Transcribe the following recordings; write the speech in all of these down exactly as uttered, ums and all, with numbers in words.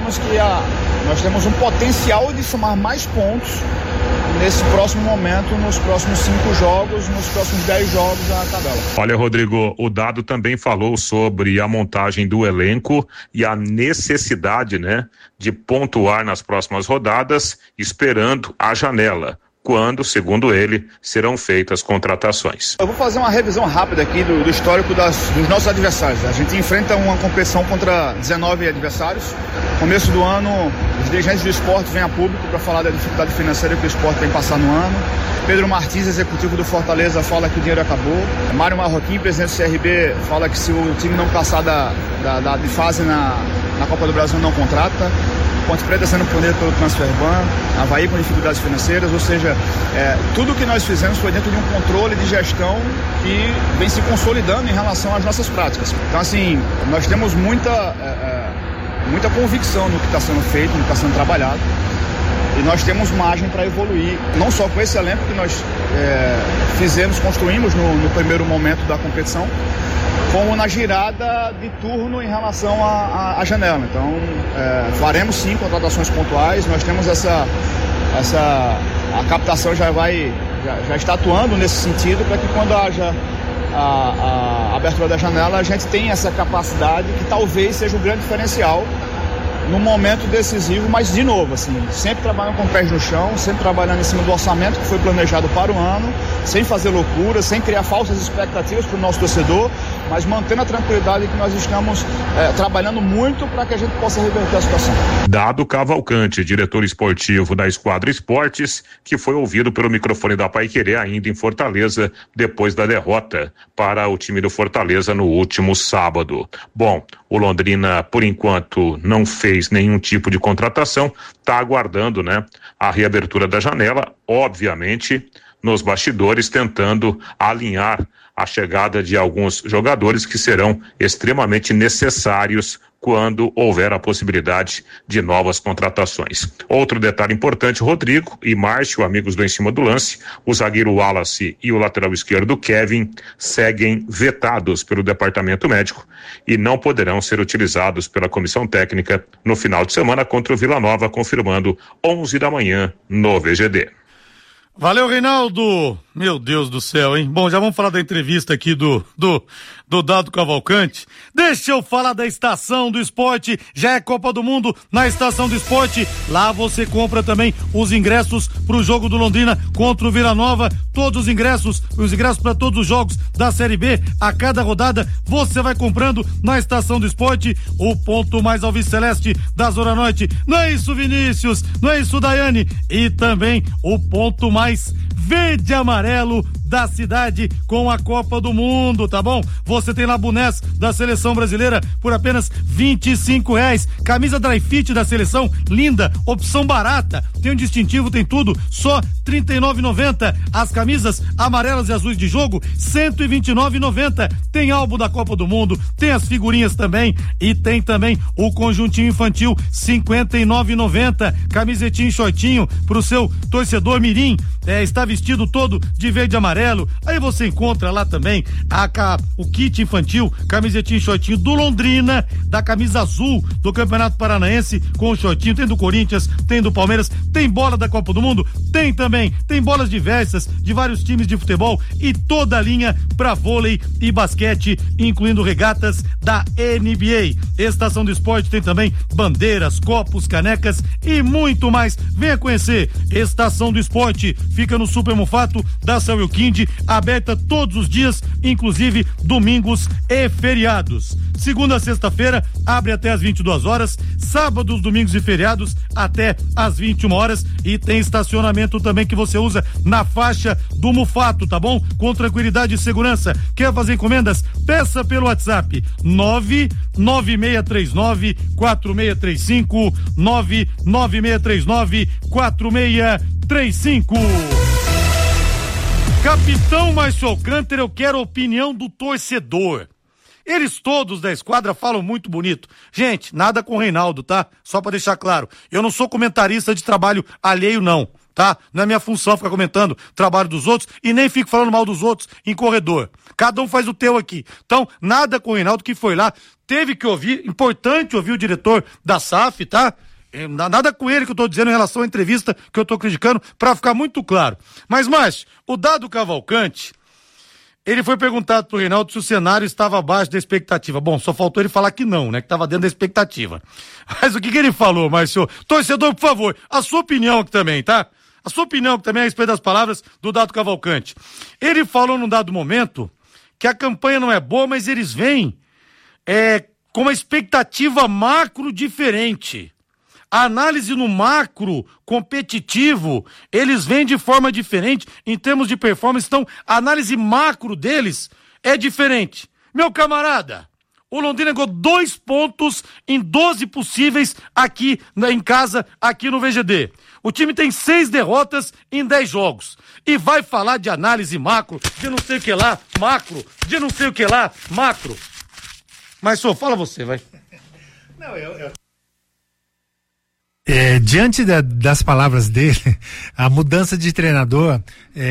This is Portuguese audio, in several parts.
sabemos que a, nós temos um potencial de somar mais pontos nesse próximo momento, nos próximos cinco jogos, nos próximos dez jogos da tabela. Olha, Rodrigo, o Dado também falou sobre a montagem do elenco e a necessidade, né, de pontuar nas próximas rodadas, esperando a janela, quando, segundo ele, serão feitas contratações. Eu vou fazer uma revisão rápida aqui do, do histórico das, dos nossos adversários. A gente enfrenta uma competição contra dezenove adversários. No começo do ano, os dirigentes do esporte vêm a público para falar da dificuldade financeira que o esporte vem passar no ano. Pedro Martins, executivo do Fortaleza, fala que o dinheiro acabou. Mário Marroquim, presidente do C R B, fala que se o time não passar da, da, da de fase na, na Copa do Brasil, não contrata. Ponte Preta sendo punido pelo Transferban, Avaí com dificuldades financeiras, ou seja, é, tudo que nós fizemos foi dentro de um controle de gestão que vem se consolidando em relação às nossas práticas. Então, assim, nós temos muita, é, muita convicção no que está sendo feito, no que está sendo trabalhado, e nós temos margem para evoluir, não só com esse elenco que nós é, fizemos, construímos no, no primeiro momento da competição, como na girada de turno em relação à janela. Então, é, faremos sim contratações pontuais, nós temos essa, essa a captação já vai, já, já está atuando nesse sentido, para que quando haja a, a abertura da janela, a gente tenha essa capacidade que talvez seja o grande diferencial no momento decisivo, mas de novo, assim, sempre trabalhando com pés no chão, sempre trabalhando em cima do orçamento que foi planejado para o ano, sem fazer loucura, sem criar falsas expectativas para o nosso torcedor, mas mantendo a tranquilidade que nós estamos é, trabalhando muito para que a gente possa reverter a situação. Dado Cavalcante, diretor esportivo da Esquadra Esportes, que foi ouvido pelo microfone da Paiquerê ainda em Fortaleza, depois da derrota para o time do Fortaleza no último sábado. Bom, o Londrina, por enquanto, não fez nenhum tipo de contratação, está aguardando, né, a reabertura da janela, obviamente, nos bastidores, tentando alinhar a chegada de alguns jogadores que serão extremamente necessários quando houver a possibilidade de novas contratações. Outro detalhe importante, Rodrigo e Márcio, amigos do Em Cima do Lance, o zagueiro Wallace e o lateral esquerdo Kevin seguem vetados pelo departamento médico e não poderão ser utilizados pela comissão técnica no final de semana contra o Vila Nova, confirmando onze da manhã no V G D. Valeu, Reinaldo. Meu Deus do céu, hein? Bom, já vamos falar da entrevista aqui do, do, do Dado Cavalcante. Deixa eu falar da Estação do Esporte. Já é Copa do Mundo na Estação do Esporte. Lá você compra também os ingressos pro jogo do Londrina contra o Vila Nova. Todos os ingressos, os ingressos para todos os jogos da Série B. A cada rodada você vai comprando na Estação do Esporte, o ponto mais alviceleste da Zona Norte. Não é isso, Vinícius? Não é isso, Daiane? E também o ponto mais verde e amarelo da cidade com a Copa do Mundo, tá bom? Você tem lá bonés da seleção brasileira por apenas vinte e cinco reais. Camisa dry fit da seleção, linda, opção barata, tem um distintivo, tem tudo, só trinta e nove reais e noventa centavos. As camisas amarelas e azuis de jogo, cento e vinte e nove reais e noventa centavos. Tem álbum da Copa do Mundo, tem as figurinhas também e tem também o conjuntinho infantil, cinquenta e nove reais e noventa centavos. Camisetinho e shortinho pro seu torcedor mirim, é, está vestido todo de verde e amarelo. Aí você encontra lá também a, o kit infantil, camisetinho e shortinho do Londrina, da camisa azul do Campeonato Paranaense com o shortinho, tem do Corinthians, tem do Palmeiras, tem bola da Copa do Mundo, tem também, tem bolas diversas de vários times de futebol e toda a linha pra vôlei e basquete, incluindo regatas da N B A. Estação do Esporte tem também bandeiras, copos, canecas e muito mais. Venha conhecer Estação do Esporte, fica no Super Mufato da São Wilkin, aberta todos os dias, inclusive domingos e feriados. Segunda a sexta-feira, abre até às vinte e duas horas, sábados, domingos e feriados até às vinte e uma horas, e tem estacionamento também que você usa na faixa do Mufato, tá bom? Com tranquilidade e segurança. Quer fazer encomendas? Peça pelo WhatsApp nove nove seis três nove quatro seis três cinco, nove nove seis três nove quatro seis três cinco. Capitão Márcio Alcântara, eu quero a opinião do torcedor. Eles todos da esquadra falam muito bonito. Gente, nada com o Reinaldo, tá? Só pra deixar claro. Eu não sou comentarista de trabalho alheio, não, tá? Não é minha função ficar comentando o trabalho dos outros e nem fico falando mal dos outros em corredor. Cada um faz o teu aqui. Então, nada com o Reinaldo que foi lá, teve que ouvir, importante ouvir o diretor da S A F, tá? Nada com ele que eu tô dizendo em relação à entrevista que eu tô criticando, pra ficar muito claro. Mas, Márcio, o Dado Cavalcante, ele foi perguntado pro Reinaldo se o cenário estava abaixo da expectativa. Bom, só faltou ele falar que não, né? Que estava dentro da expectativa. Mas o que que ele falou, Márcio? Torcedor, por favor, a sua opinião aqui também, tá? A sua opinião aqui também a respeito das palavras do Dado Cavalcante. Ele falou num dado momento que a campanha não é boa, mas eles vêm é, com uma expectativa macro diferente. A análise no macro competitivo, eles vêm de forma diferente em termos de performance, então a análise macro deles é diferente. Meu camarada, o Londrina ganhou dois pontos em doze possíveis aqui na, em casa, aqui no V G D. O time tem seis derrotas em dez jogos. E vai falar de análise macro, de não sei o que lá, macro, de não sei o que lá, macro. Mas só fala você, vai. Não, eu... eu... É, diante da, das palavras dele, a mudança de treinador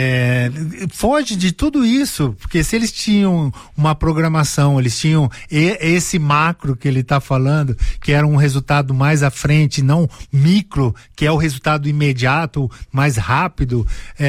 é, foge de tudo isso, porque se eles tinham uma programação, eles tinham e, esse macro que ele está falando, que era um resultado mais à frente, não micro, que é o resultado imediato, mais rápido,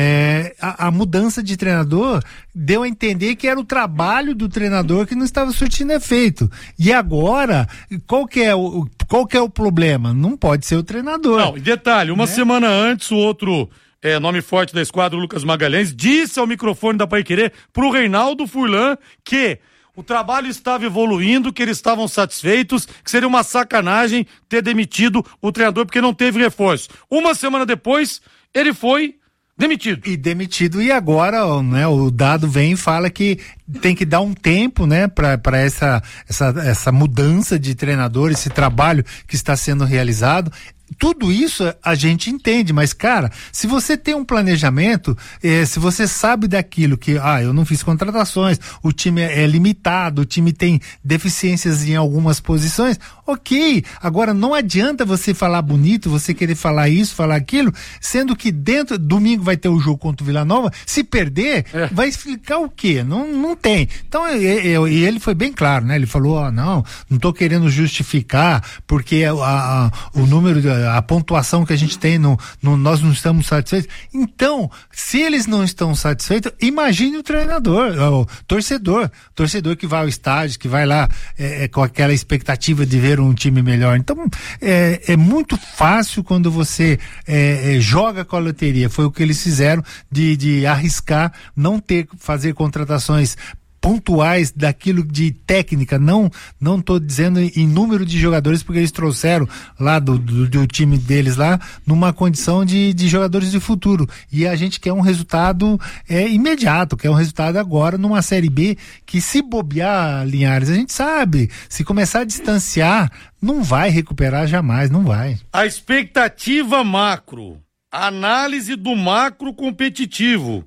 é, a, a mudança de treinador deu a entender que era o trabalho do treinador que não estava surtindo efeito. E agora, qual que é o, qual que é o problema? Não pode ser o treinador. Não, e detalhe, uma né? semana antes, o outro é, nome forte da esquadra, o Lucas Magalhães, disse ao microfone da Paiquerê pro Reinaldo Furlan que o trabalho estava evoluindo, que eles estavam satisfeitos, que seria uma sacanagem ter demitido o treinador porque não teve reforço. Uma semana depois, ele foi demitido. E demitido, e agora, né, o Dado vem e fala que tem que dar um tempo, né, para essa, essa, essa mudança de treinador, esse trabalho que está sendo realizado. Tudo isso a gente entende, mas, cara, se você tem um planejamento, eh, se você sabe daquilo que, ah, eu não fiz contratações, o time é limitado, o time tem deficiências em algumas posições, ok. Agora, não adianta você falar bonito, você querer falar isso, falar aquilo, sendo que dentro, domingo vai ter o jogo contra o Vila Nova, se perder, é. vai explicar o quê? Não, não tem. Então, e, e ele foi bem claro, né? Ele falou, ah, não, não tô querendo justificar, porque a, a, o número de a pontuação que a gente tem, no, no, nós não estamos satisfeitos. Então, se eles não estão satisfeitos, imagine o treinador, o torcedor, torcedor que vai ao estádio, que vai lá é, é, com aquela expectativa de ver um time melhor. Então, é, é muito fácil quando você é, é, joga com a loteria. Foi o que eles fizeram de, de arriscar, não ter, fazer contratações pontuais daquilo de técnica, não não tô dizendo em número de jogadores, porque eles trouxeram lá do, do, do time deles lá numa condição de, de jogadores de futuro, e a gente quer um resultado é, imediato, quer um resultado agora numa Série B que, se bobear, Linhares, a gente sabe, se começar a distanciar, não vai recuperar jamais, não vai. A expectativa macro, a análise do macro competitivo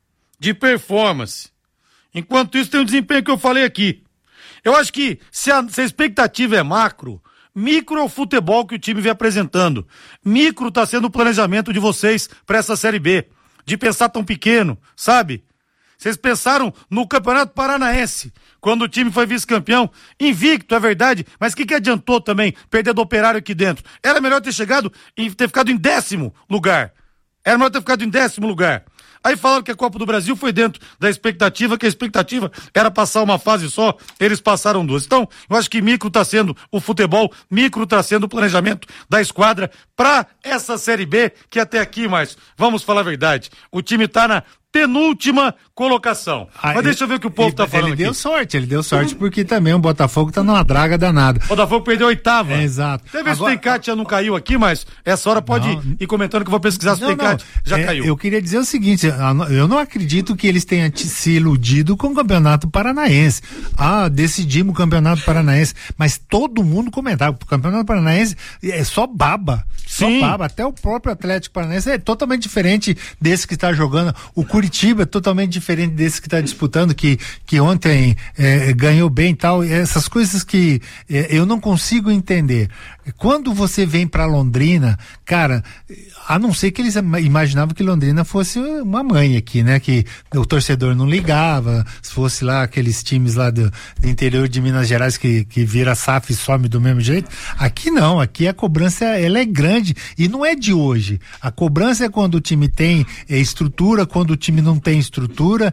de performance. Enquanto isso, tem o desempenho que eu falei aqui. Eu acho que se a, se a expectativa é macro, micro é o futebol que o time vem apresentando. Micro está sendo o planejamento de vocês para essa Série B. De pensar tão pequeno, sabe? Vocês pensaram no Campeonato Paranaense, quando o time foi vice-campeão, invicto, é verdade, mas o que, que adiantou também perder do Operário aqui dentro? Era melhor ter chegado e ter ficado em décimo lugar. Era melhor ter ficado em décimo lugar. Aí falaram que a Copa do Brasil foi dentro da expectativa, que a expectativa era passar uma fase só, eles passaram duas. Então, eu acho que micro está sendo o futebol, micro está sendo o planejamento da esquadra para essa Série B, que até aqui, mas vamos falar a verdade, o time está na penúltima colocação. Ah, Mas deixa eu ver o que o povo ele, tá falando ele aqui. Ele deu sorte, ele deu sorte porque também o Botafogo tá numa draga danada. O Botafogo perdeu a oitava. É, exato. Até ver se o Tencate já não caiu aqui, mas essa hora pode não, ir comentando que eu vou pesquisar se o Tencate já é, caiu. Eu queria dizer o seguinte, eu não acredito que eles tenham se iludido com o Campeonato Paranaense. Ah, decidimos o Campeonato Paranaense, mas todo mundo comentava, o Campeonato Paranaense é só baba. Sim. Só baba. Até o próprio Atlético Paranaense é totalmente diferente desse que está jogando. O Curitiba é totalmente diferente desse que está disputando, que, que ontem é, ganhou bem e tal. Essas coisas que é, eu não consigo entender. Quando você vem para Londrina, cara, a não ser que eles imaginavam que Londrina fosse uma mãe aqui, né? Que o torcedor não ligava, se fosse lá aqueles times lá do, do interior de Minas Gerais que, que vira S A F e some do mesmo jeito. Aqui não, aqui a cobrança ela é grande e não é de hoje. A cobrança é quando o time tem é, estrutura, quando o time não tem estrutura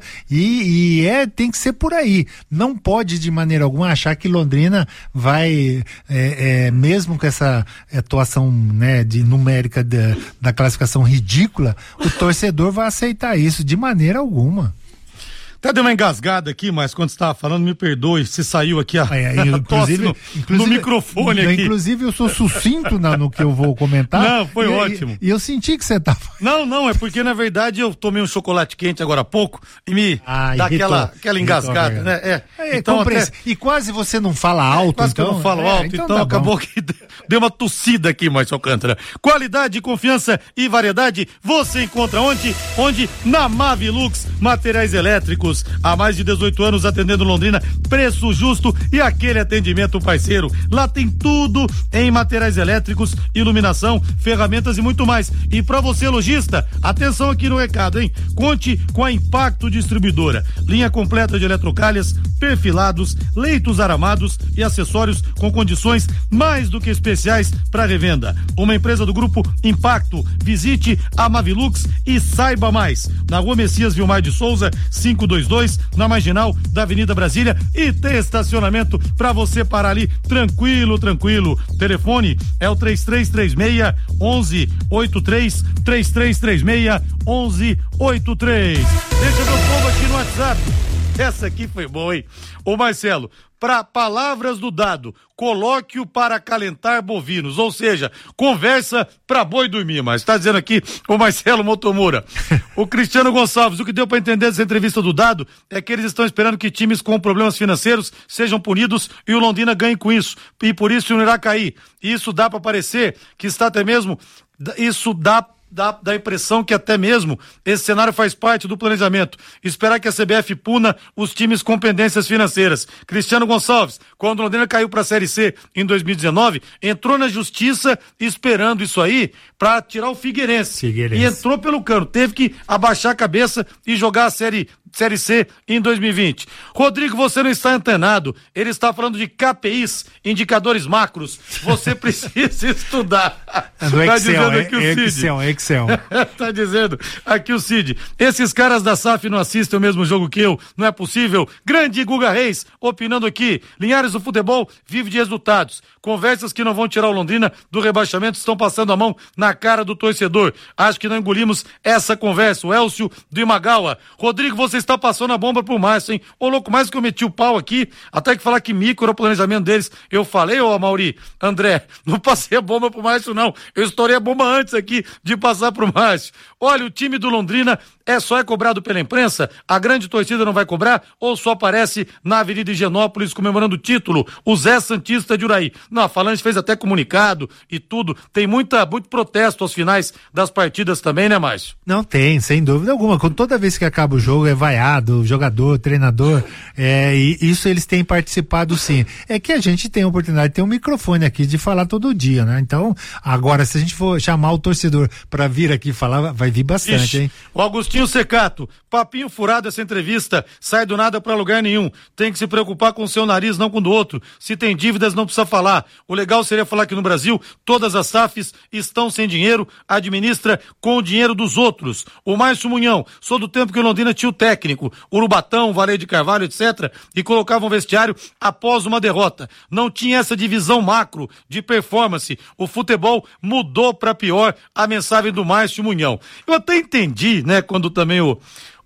e, e é, tem que ser por aí. Não pode de maneira alguma achar que Londrina vai, é, é, mesmo com essa atuação, né, de numérica da, da classificação ridícula, o torcedor vai aceitar isso de maneira alguma. Até deu uma engasgada aqui, mas quando você estava falando, me perdoe se saiu aqui a, é, a tosse no, no microfone aqui. Inclusive eu sou sucinto na, no que eu vou comentar. Não, foi e, ótimo. E eu senti que você estava... Não, não, é porque na verdade eu tomei um chocolate quente agora há pouco e me ah, dá irritou, aquela, aquela engasgada, irritou, né? É, é então até... E quase você não fala alto, quase então... que eu não falo é, alto, então, então tá acabou que deu uma tossida aqui, Márcio Alcântara. Qualidade, confiança e variedade você encontra onde? Onde? Na Mavilux, materiais elétricos, há mais de dezoito anos atendendo Londrina, preço justo e aquele atendimento parceiro. Lá tem tudo em materiais elétricos, iluminação, ferramentas e muito mais. E para você, lojista, atenção aqui no recado, hein? Conte com a Impacto Distribuidora. Linha completa de eletrocalhas, perfilados, leitos aramados e acessórios com condições mais do que especiais para revenda. Uma empresa do grupo Impacto. Visite a Mavilux e saiba mais. Na Rua Messias Vilmar de Souza, quinhentos e vinte e dois, na marginal da Avenida Brasília, e tem estacionamento para você parar ali tranquilo, tranquilo. Telefone é o três três três seis, um um oito três, três três três seis, um um oito três. Deixa meu povo aqui no WhatsApp. Essa aqui foi boa, hein? Ô Marcelo, para palavras do dado, coloque-o para calentar bovinos, ou seja, conversa para boi dormir, mas está dizendo aqui o Marcelo Motomura. O Cristiano Gonçalves, o que deu para entender dessa entrevista do dado é que eles estão esperando que times com problemas financeiros sejam punidos e o Londrina ganhe com isso, e por isso não irá cair. Isso dá para parecer que está até mesmo, isso dá Dá, dá a impressão que até mesmo esse cenário faz parte do planejamento. Esperar que a C B F puna os times com pendências financeiras. Cristiano Gonçalves, quando o Londrina caiu para a Série C em dois mil e dezenove, entrou na justiça esperando isso aí para tirar o Figueirense. Figueirense. E entrou pelo cano. Teve que abaixar a cabeça e jogar a Série Série C em dois mil e vinte. Rodrigo, você não está antenado. Ele está falando de K P Is, indicadores macros. Você precisa estudar. É do Excel, tá dizendo aqui é, o Cid. Excel, Excel. Tá dizendo aqui o Cid. Esses caras da S A F não assistem o mesmo jogo que eu. Não é possível. Grande Guga Reis, opinando aqui. Linhares do futebol vive de resultados. Conversas que não vão tirar o Londrina do rebaixamento estão passando a mão na cara do torcedor. Acho que não engolimos essa conversa. O Elcio do Imagawa. Rodrigo, você está passando a bomba pro Márcio, hein? Ô, louco, mais que eu meti o pau aqui, até que falar que micro era o planejamento deles, eu falei, ô, Mauri, André, não passei a bomba pro Márcio, não. Eu estourei a bomba antes aqui de passar pro Márcio. Olha, o time do Londrina é só é cobrado pela imprensa? A grande torcida não vai cobrar? Ou só aparece na Avenida Higienópolis comemorando o título? O Zé Santista de Uraí. Não, a Falange fez até comunicado e tudo. Tem muita, muito protesto aos finais das partidas também, né, Márcio? Não tem, sem dúvida alguma. Toda vez que acaba o jogo é vaiado, jogador, treinador, é, e isso eles têm participado sim. É que a gente tem a oportunidade de ter um microfone aqui de falar todo dia, né? Então, agora, se a gente for chamar o torcedor para vir aqui falar, vai vir bastante, Ixi, hein? O Agostinho Secato, papinho furado essa entrevista, sai do nada pra lugar nenhum. Tem que se preocupar com o seu nariz, não com o do outro. Se tem dívidas, não precisa falar. O legal seria falar que no Brasil, todas as S A Fs estão sem dinheiro, administra com o dinheiro dos outros. O Márcio Munhão, sou do tempo que o Londrina tinha o técnico, Urubatão, Valério de Carvalho, etcétera, e colocavam vestiário após uma derrota. Não tinha essa divisão macro de performance. O futebol mudou pra pior, a mensagem do Márcio Munhão. Eu até entendi, né, quando também o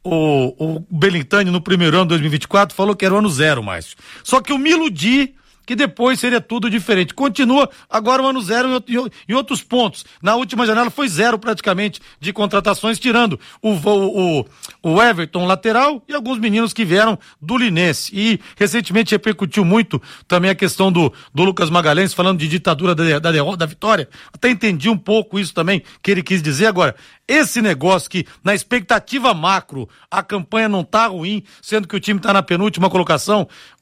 o, o Belintani no primeiro ano de dois mil e vinte e quatro falou que era o ano zero, Márcio. Só que eu me iludi que depois seria tudo diferente. Continua agora o ano zero em, em outros pontos. Na última janela foi zero praticamente de contratações, tirando o, o, o Everton lateral e alguns meninos que vieram do Linense. E recentemente repercutiu muito também a questão do, do Lucas Magalhães falando de ditadura da, da derrota, da vitória. Até entendi um pouco isso também que ele quis dizer. Agora, esse negócio que na expectativa macro a campanha não tá ruim, sendo que o time tá na penúltima colocação.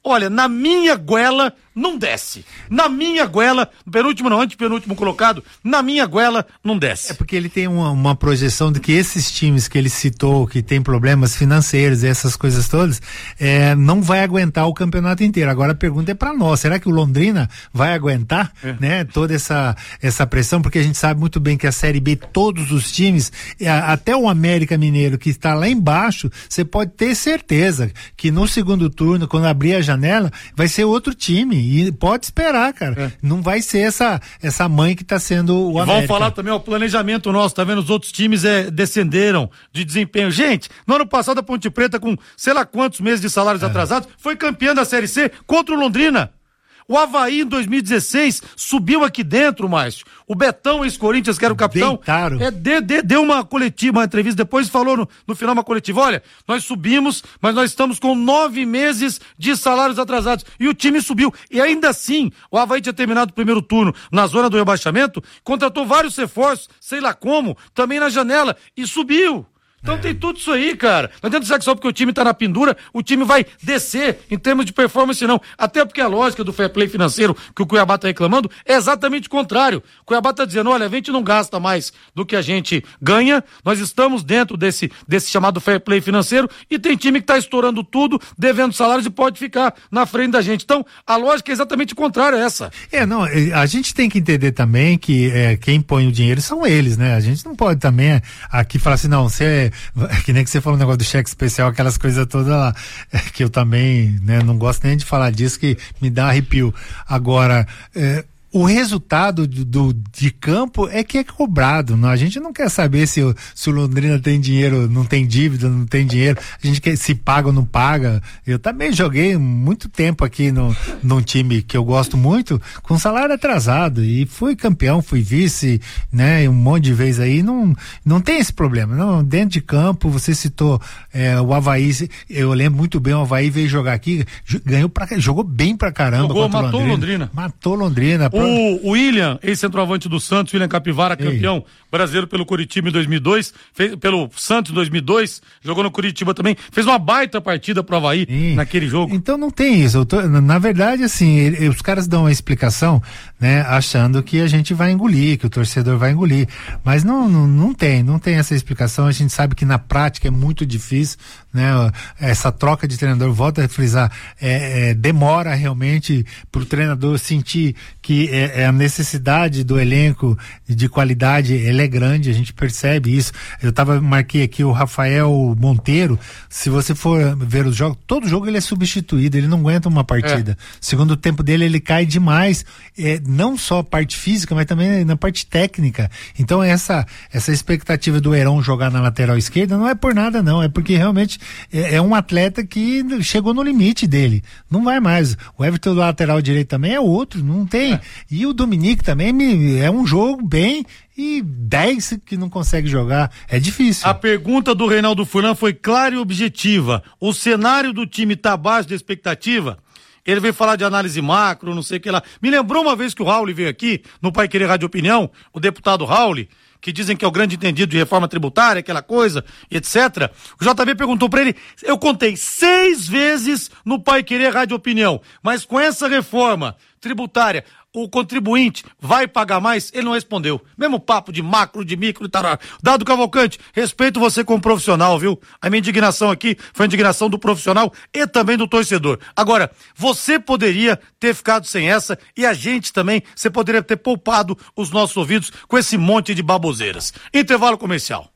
olha, na minha goela não desce. Na minha goela, penúltimo não, antepenúltimo colocado, na minha goela não desce. É porque ele tem uma, uma projeção de que esses times que ele citou, que tem problemas financeiros e essas coisas todas, é, não vai aguentar o campeonato inteiro. Agora a pergunta é para nós, será que o Londrina vai aguentar, é. né, toda essa, essa pressão? Porque a gente sabe muito bem que a Série B, todos os times, até o América Mineiro que está lá embaixo, você pode ter certeza que no segundo turno, quando abrir a janela, vai ser outro time. E pode esperar, cara. É. Não vai ser essa, essa mãe que tá sendo o América. Vamos falar também, ó, o planejamento nosso, tá vendo? Os outros times é, descenderam de desempenho. Gente, no ano passado a Ponte Preta, com sei lá quantos meses de salários é. atrasados, foi campeã da Série C contra o Londrina. O Avaí, em dois mil e dezesseis, subiu aqui dentro, Márcio. O Betão, ex-Corinthians, que era o capitão, é, de, de, deu uma coletiva, uma entrevista, depois falou no, no final uma coletiva, olha, nós subimos, mas nós estamos com nove meses de salários atrasados. E o time subiu. E ainda assim, o Avaí tinha terminado o primeiro turno na zona do rebaixamento, contratou vários reforços, sei lá como, também na janela, e subiu. Então é. tem tudo isso aí, cara. Não adianta dizer que só porque o time tá na pendura, o time vai descer em termos de performance, não. Até porque a lógica do fair play financeiro que o Cuiabá tá reclamando é exatamente o contrário. O Cuiabá tá dizendo, olha, a gente não gasta mais do que a gente ganha, nós estamos dentro desse, desse chamado fair play financeiro e tem time que tá estourando tudo, devendo salários e pode ficar na frente da gente. Então, a lógica é exatamente o contrário, é essa. É, não, a gente tem que entender também que é, quem põe o dinheiro são eles, né? A gente não pode também é, aqui falar assim, não, você que nem que você falou o negócio do cheque especial, aquelas coisas todas lá, é, que eu também, né, não gosto nem de falar disso, que me dá arrepio. Agora, é, o resultado do, do, de campo é que é cobrado, não? A gente não quer saber se, se o Londrina tem dinheiro, não tem dívida, não tem dinheiro, a gente quer se paga ou não paga. Eu também joguei muito tempo aqui no, num time que eu gosto muito, com salário atrasado, e fui campeão, fui vice, né, um monte de vezes aí, não, não tem esse problema, não, dentro de campo, você citou é, o Avaí, eu lembro muito bem, o Avaí veio jogar aqui, ganhou pra, jogou bem pra caramba. Jogou, matou o Londrina. Matou Londrina. O William, ex-centroavante do Santos, William Capivara, campeão Ei. brasileiro pelo Curitiba em dois mil e dois, fez, pelo Santos em dois mil e dois, jogou no Curitiba também, fez uma baita partida pro Avaí Sim. naquele jogo. Então não tem isso, eu tô, na verdade assim, ele, os caras dão uma explicação, né, achando que a gente vai engolir, que o torcedor vai engolir, mas não, não, não tem, não tem essa explicação, a gente sabe que na prática é muito difícil, né, essa troca de treinador, volta a frisar, é, é, demora realmente pro treinador sentir que é, é a necessidade do elenco de qualidade, ele é grande, a gente percebe isso. Eu tava, marquei aqui o Rafael Monteiro, se você for ver os jogos, todo jogo ele é substituído, ele não aguenta uma partida. É. Segundo tempo dele, ele cai demais, é, não só a parte física, mas também na parte técnica. Então essa, essa expectativa do Heron jogar na lateral esquerda não é por nada não, é porque realmente é, é um atleta que chegou no limite dele, não vai mais. O Everton do lateral direito também é outro, não tem. É. E o Dominique também me, é um jogo bem, e dez que não consegue jogar, é difícil. A pergunta do Reinaldo Furlan foi clara e objetiva. O cenário do time tá abaixo da expectativa? Ele veio falar de análise macro, não sei o que lá. Me lembrou uma vez que o Raul veio aqui, no Pai Querer Rádio Opinião, o deputado Raul, que dizem que é o grande entendido de reforma tributária, aquela coisa, etcétera. O J B perguntou pra ele, eu contei seis vezes no Pai Querer Rádio Opinião, mas com essa reforma tributária, o contribuinte vai pagar mais? Ele não respondeu. Mesmo papo de macro, de micro e tal. Dado Cavalcante, respeito você como profissional, viu? A minha indignação aqui foi a indignação do profissional e também do torcedor. Agora, você poderia ter ficado sem essa e a gente também, você poderia ter poupado os nossos ouvidos com esse monte de baboseiras. Intervalo comercial.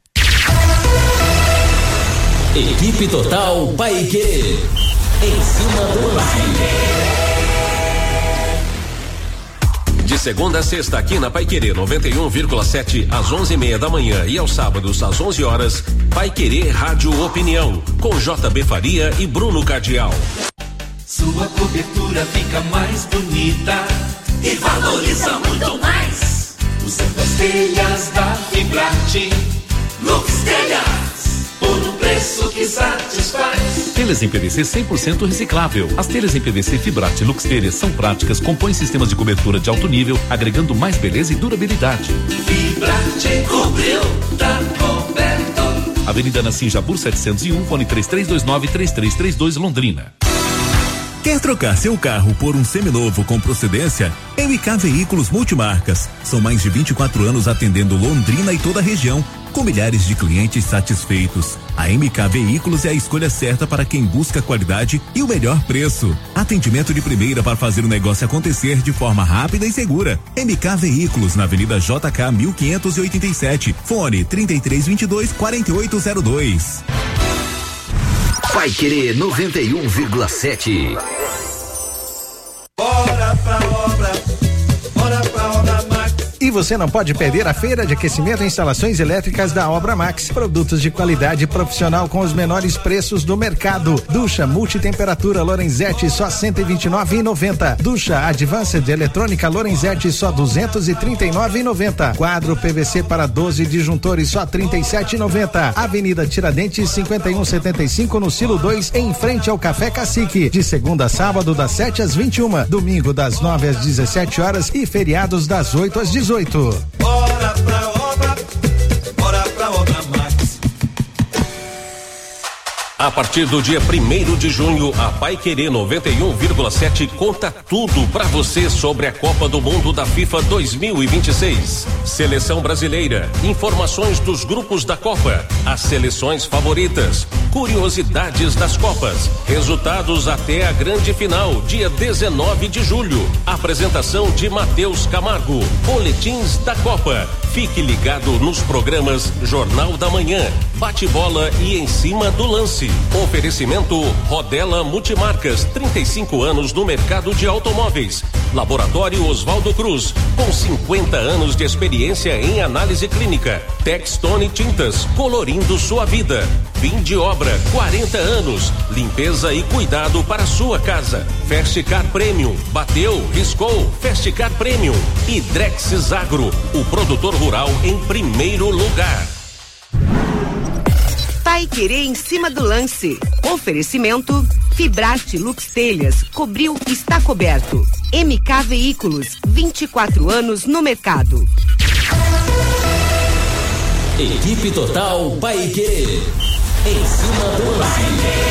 Equipe Total Paiquerê. Em cima do lance. De segunda a sexta aqui na Paiquerê noventa e um vírgula sete às onze e meia da manhã e aos sábados às onze horas, Paiquerê Rádio Opinião com J B Faria e Bruno Cardial. Sua cobertura fica mais bonita e valoriza muito mais. Usando as telhas da Fibrate, Lux Telhas, por um preço que satisfaz. Telhas em P V C cem por cento reciclável. As telhas em P V C Fibrate Lux Telhas são práticas, compõem sistemas de cobertura de alto nível, agregando mais beleza e durabilidade. Fibrate cobriu, tá coberto. Avenida Nassim Jabur setecentos e um, fone três três dois nove, três três três dois, Londrina. Quer trocar seu carro por um seminovo com procedência? M K Veículos Multimarcas. São mais de vinte e quatro anos atendendo Londrina e toda a região, com milhares de clientes satisfeitos. A M K Veículos é a escolha certa para quem busca qualidade e o melhor preço. Atendimento de primeira para fazer o negócio acontecer de forma rápida e segura. M K Veículos, na Avenida J K mil quinhentos e oitenta e sete. Fone trinta e três vinte e dois, quarenta e oito zero dois. Paiquerê noventa e um vírgula sete. Bora pra obra, bora pra obra Max. E você não pode perder a feira de aquecimento e instalações elétricas da Obra Max. Produtos de qualidade profissional com os menores preços do mercado. Ducha multitemperatura Lorenzetti só cento e vinte e nove reais e noventa centavos. Ducha Advanced eletrônica Lorenzetti só duzentos e trinta e nove reais e noventa centavos. Quadro P V C para doze disjuntores só trinta e sete reais e noventa centavos. Avenida Tiradentes cinquenta e um setenta e cinco no Silo dois, em frente ao Café Cacique. De segunda a sábado das sete às vinte e uma, domingo das nove às dezessete horas e feriados das oito às dezoito. Bora pra obra, bora pra obra Max. A partir do dia primeiro de junho, a Paiquerê noventa e um vírgula sete conta tudo pra você sobre a Copa do Mundo da FIFA dois mil e vinte e seis. Seleção brasileira, informações dos grupos da Copa, as seleções favoritas, curiosidades das Copas, resultados até a grande final, dia dezenove de julho. Apresentação de Matheus Camargo, boletins da Copa. Fique ligado nos programas Jornal da Manhã, Bate-Bola e Em Cima do Lance. Oferecimento Rodela Multimarcas, trinta e cinco anos no mercado de automóveis. Laboratório Oswaldo Cruz, com cinquenta anos de experiência em análise clínica. Textone Tintas, colorindo sua vida. Fim de obra, quarenta anos. Limpeza e cuidado para sua casa. Festicar Premium, bateu, riscou, Festicar Premium. E Drexis Agro, o produtor rural em primeiro lugar. Paiquerê em cima do lance. Oferecimento Fibrate Lux Telhas, cobriu, está coberto. M K Veículos, vinte e quatro anos no mercado. Equipe Total Paiquerê. Em cima do lance.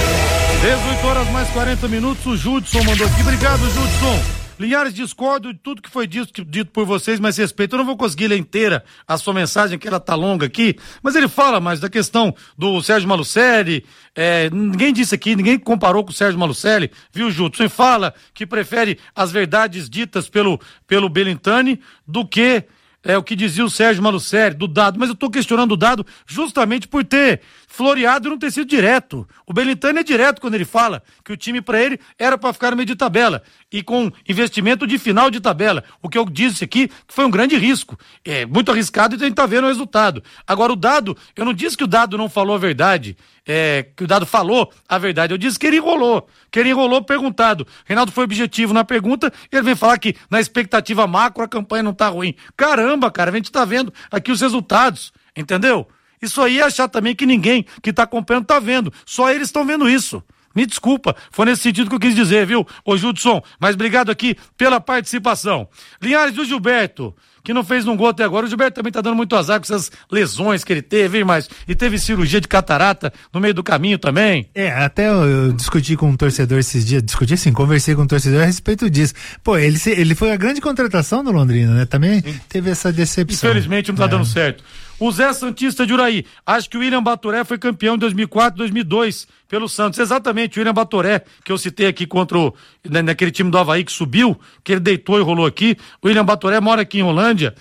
dezoito horas mais quarenta minutos, o Judson mandou aqui. Obrigado, Judson. Linhares, discordo de tudo que foi dito, dito por vocês, mas respeito. Eu não vou conseguir ler inteira a sua mensagem, que ela tá longa aqui, mas ele fala mais da questão do Sérgio Malucelli. É, ninguém disse aqui, ninguém comparou com o Sérgio Malucelli, viu, Judson? E fala que prefere as verdades ditas pelo, pelo Belintani do que é o que dizia o Sérgio Malucelli, do dado. Mas eu tô questionando o dado justamente por ter floreado e não ter sido direto. O Belintani é direto quando ele fala que o time para ele era para ficar no meio de tabela e com investimento de final de tabela. O que eu disse aqui que foi um grande risco. É muito arriscado e a gente tá vendo o resultado. Agora o dado, eu não disse que o dado não falou a verdade, é, que o dado falou a verdade. Eu disse que ele enrolou, que ele enrolou perguntado. Reinaldo foi objetivo na pergunta e ele vem falar que na expectativa macro a campanha não tá ruim. Caramba, cara, a gente tá vendo aqui os resultados, entendeu? Isso aí é achar também que ninguém que tá acompanhando tá vendo. Só eles estão vendo isso. Me desculpa, foi nesse sentido que eu quis dizer, viu, ô Judson? Mas obrigado aqui pela participação. Linhares do Gilberto, que não fez um gol até agora. O Gilberto também tá dando muito azar com essas lesões que ele teve, mas e teve cirurgia de catarata no meio do caminho também. É, até eu, eu discuti com um torcedor esses dias, discuti assim, conversei com um torcedor a respeito disso. Pô, ele, ele foi a grande contratação do Londrina, né? Também Sim. teve essa decepção. Infelizmente não tá é. dando certo. O Zé Santista de Uraí, acho que o William Batoré foi campeão em dois mil e quatro, dois mil e dois pelo Santos, exatamente, o William Batoré, que eu citei aqui contra o, naquele time do Avaí que subiu, que ele deitou e rolou aqui. O William Batoré mora aqui em Rolândia.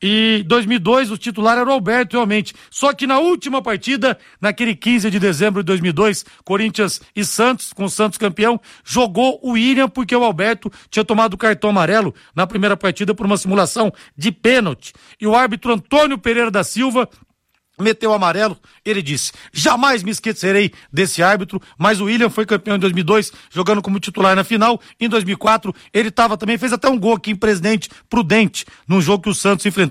E dois mil e dois o titular era o Alberto, realmente. Só que na última partida, naquele quinze de dezembro de dois mil e dois, Corinthians e Santos, com o Santos campeão, jogou o William porque o Alberto tinha tomado o cartão amarelo na primeira partida por uma simulação de pênalti. E o árbitro Antônio Pereira da Silva meteu o amarelo, ele disse, jamais me esquecerei desse árbitro, mas o William foi campeão em dois mil e dois, jogando como titular na final. Em dois mil e quatro, ele tava também, fez até um gol aqui em Presidente Prudente, num jogo que o Santos enfrentou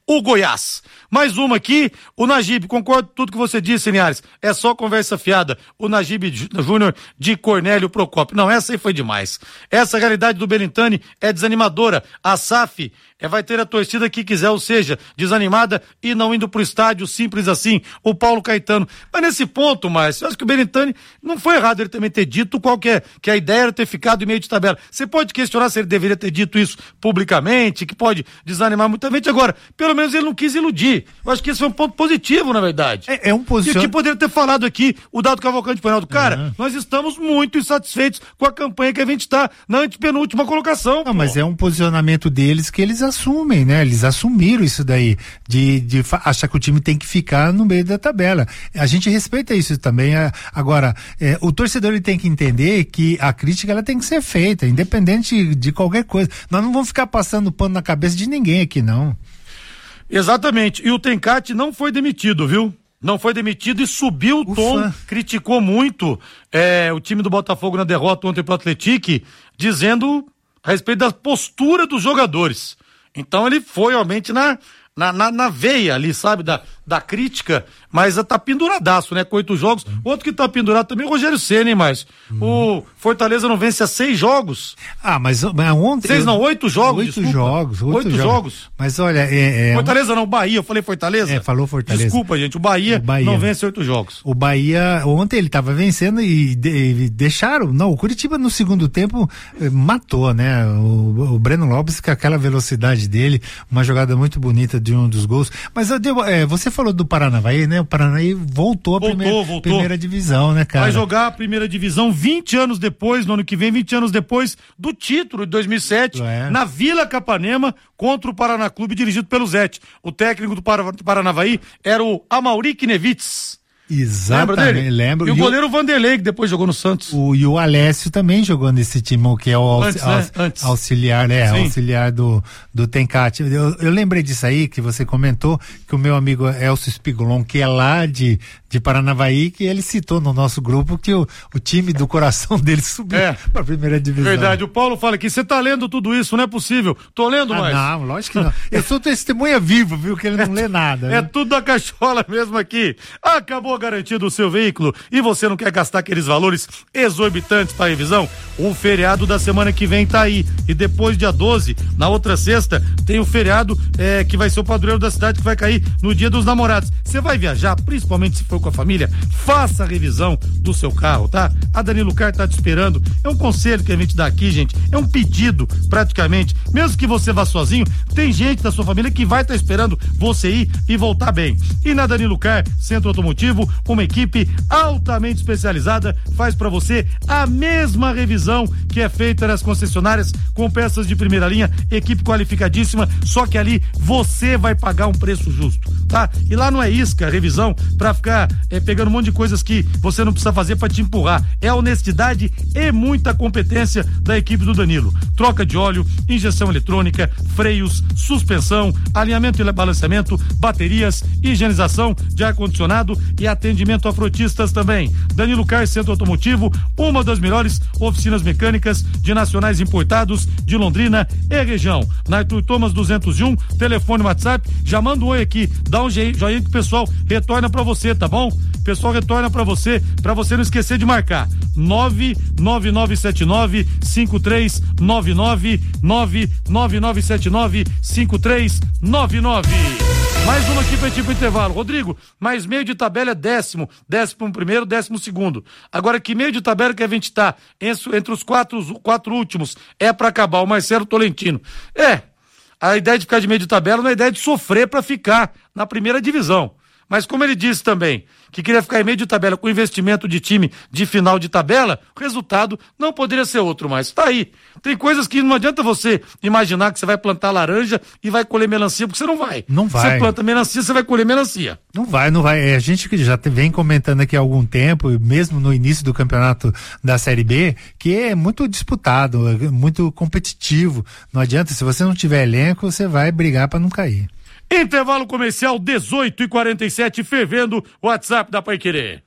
o Goiás. Mais uma aqui, o Najib, concordo com tudo que você disse, Linhares, é só conversa fiada, o Najib Júnior de Cornélio Procópio. Não, essa aí foi demais. Essa realidade do Belintani é desanimadora. A S A F é, vai ter a torcida que quiser, ou seja, desanimada e não indo pro estádio, simples assim. O Paulo Caetano. Mas nesse ponto, Márcio, eu acho que o Belintani não foi errado ele também ter dito qual que é, que a ideia era ter ficado em meio de tabela. Você pode questionar se ele deveria ter dito isso publicamente, que pode desanimar muita gente. Agora, pelo menos ele não quis iludir. Eu acho que esse foi um ponto positivo, na verdade. É, é um posicionamento. E que poderia ter falado aqui o Dado Cavalcante Panaldo. Cara, uhum. nós estamos muito insatisfeitos com a campanha que a gente está na antepenúltima colocação. Não, pô. Mas é um posicionamento deles que eles assumem, né? Eles assumiram isso daí, de, de achar que o time tem que ficar no meio da tabela. A gente respeita isso também. Agora, é, o torcedor ele tem que entender que a crítica ela tem que ser feita, independente de qualquer coisa. Nós não vamos ficar passando pano na cabeça de ninguém aqui, não. Exatamente. E o Tencate não foi demitido, viu? Não foi demitido e subiu o tom, criticou muito é, o time do Botafogo na derrota ontem pro Atlético, dizendo a respeito da postura dos jogadores. Então ele foi realmente na, na, na, na veia ali, sabe, da, da crítica, mas tá penduradaço, né, com oito jogos. Outro que tá pendurado também é o Rogério Ceni, hein, mas hum. o Fortaleza não vence há seis jogos. Ah, mas, mas ontem... Seis não, oito jogos, Oito desculpa. jogos. Oito, oito jogos. jogos. Mas olha, é... é Fortaleza não, Bahia, eu falei Fortaleza? É, falou Fortaleza. Desculpa, gente, o Bahia, o Bahia não vence oito jogos. O Bahia, ontem ele tava vencendo e, de, e deixaram, não, o Curitiba no segundo tempo eh, matou, né, o, o Breno Lopes com aquela velocidade dele, uma jogada muito bonita de um dos gols. Mas eu devo, é, você falou do Paranavaí, né, o Paranavaí voltou à primeira, voltou. primeira divisão, né, cara? Vai jogar a primeira divisão vinte anos depois, no ano que vem, vinte anos depois do título de dois mil e sete, é. na Vila Capanema, contra o Paraná Clube, dirigido pelo Zete. O técnico do Paranavaí era o Amauri Knevitz. Exatamente, lembro. E o goleiro o... Vanderlei, que depois jogou no Santos. O, e o Alessio também jogou nesse time, que é o Antes, aux, né? Antes. auxiliar, né? Sim. Auxiliar do, do Tencate. Eu, eu lembrei disso aí, que você comentou, que o meu amigo Elcio Spigolon, que é lá de, de Paranavaí, que ele citou no nosso grupo que o, o time do coração dele subiu é. para a primeira divisão. Verdade, o Paulo fala aqui, você tá lendo tudo isso, não é possível. Tô lendo, ah, mais. Não, lógico que não. Eu sou testemunha viva, viu, que ele não lê nada. É viu? tudo da cachola mesmo aqui. Acabou a garantia do seu veículo e você não quer gastar aqueles valores exorbitantes para revisão? O feriado da semana que vem tá aí. E depois, dia doze, na outra sexta, tem o feriado é, que vai ser o padroeiro da cidade, que vai cair no Dia dos Namorados. Você vai viajar, principalmente se for com a família, faça a revisão do seu carro, tá? A Danilo Car tá te esperando. É um conselho que a gente dá aqui, gente. É um pedido, praticamente. Mesmo que você vá sozinho, tem gente da sua família que vai estar tá esperando você ir e voltar bem. E na Danilo Car, Centro Automotivo, uma equipe altamente especializada faz para você a mesma revisão que é feita nas concessionárias com peças de primeira linha, equipe qualificadíssima, só que ali você vai pagar um preço justo, tá? E lá não é isca, revisão para ficar é, pegando um monte de coisas que você não precisa fazer para te empurrar. É honestidade e muita competência da equipe do Danilo. Troca de óleo, injeção eletrônica, freios, suspensão, alinhamento e balanceamento, baterias, higienização de ar-condicionado e atendimento a frotistas também. Danilo Car, Centro Automotivo, uma das melhores oficinas mecânicas de nacionais importados de Londrina e região. Na Arthur Thomas duzentos e um, telefone WhatsApp, já manda um oi aqui, dá um joinha que o pessoal retorna pra você, tá bom? O pessoal retorna pra você, pra você não esquecer de marcar. nove nove nove sete nove cinco três nove nove, nove nove nove sete nove cinco três nove nove. Mais uma aqui pra tipo intervalo. Rodrigo, mais meio de tabela é décimo, décimo primeiro, décimo segundo. Agora que meio de tabela que a gente tá entre, entre os quatro, os quatro últimos é pra acabar, o Marcelo Tolentino. É, a ideia de ficar de meio de tabela não é a ideia de sofrer pra ficar na primeira divisão. Mas como ele disse também, que queria ficar em meio de tabela com investimento de time de final de tabela, o resultado não poderia ser outro mais. Tá aí. Tem coisas que não adianta você imaginar que você vai plantar laranja e vai colher melancia, porque você não vai. Não vai. Você planta melancia, você vai colher melancia. Não vai, não vai. É, a gente que já vem comentando aqui há algum tempo, mesmo no início do campeonato da Série B, que é muito disputado, muito competitivo. Não adianta, se você não tiver elenco, você vai brigar para não cair. Intervalo comercial dezoito e quarenta e sete, fervendo, WhatsApp da Paiquerê.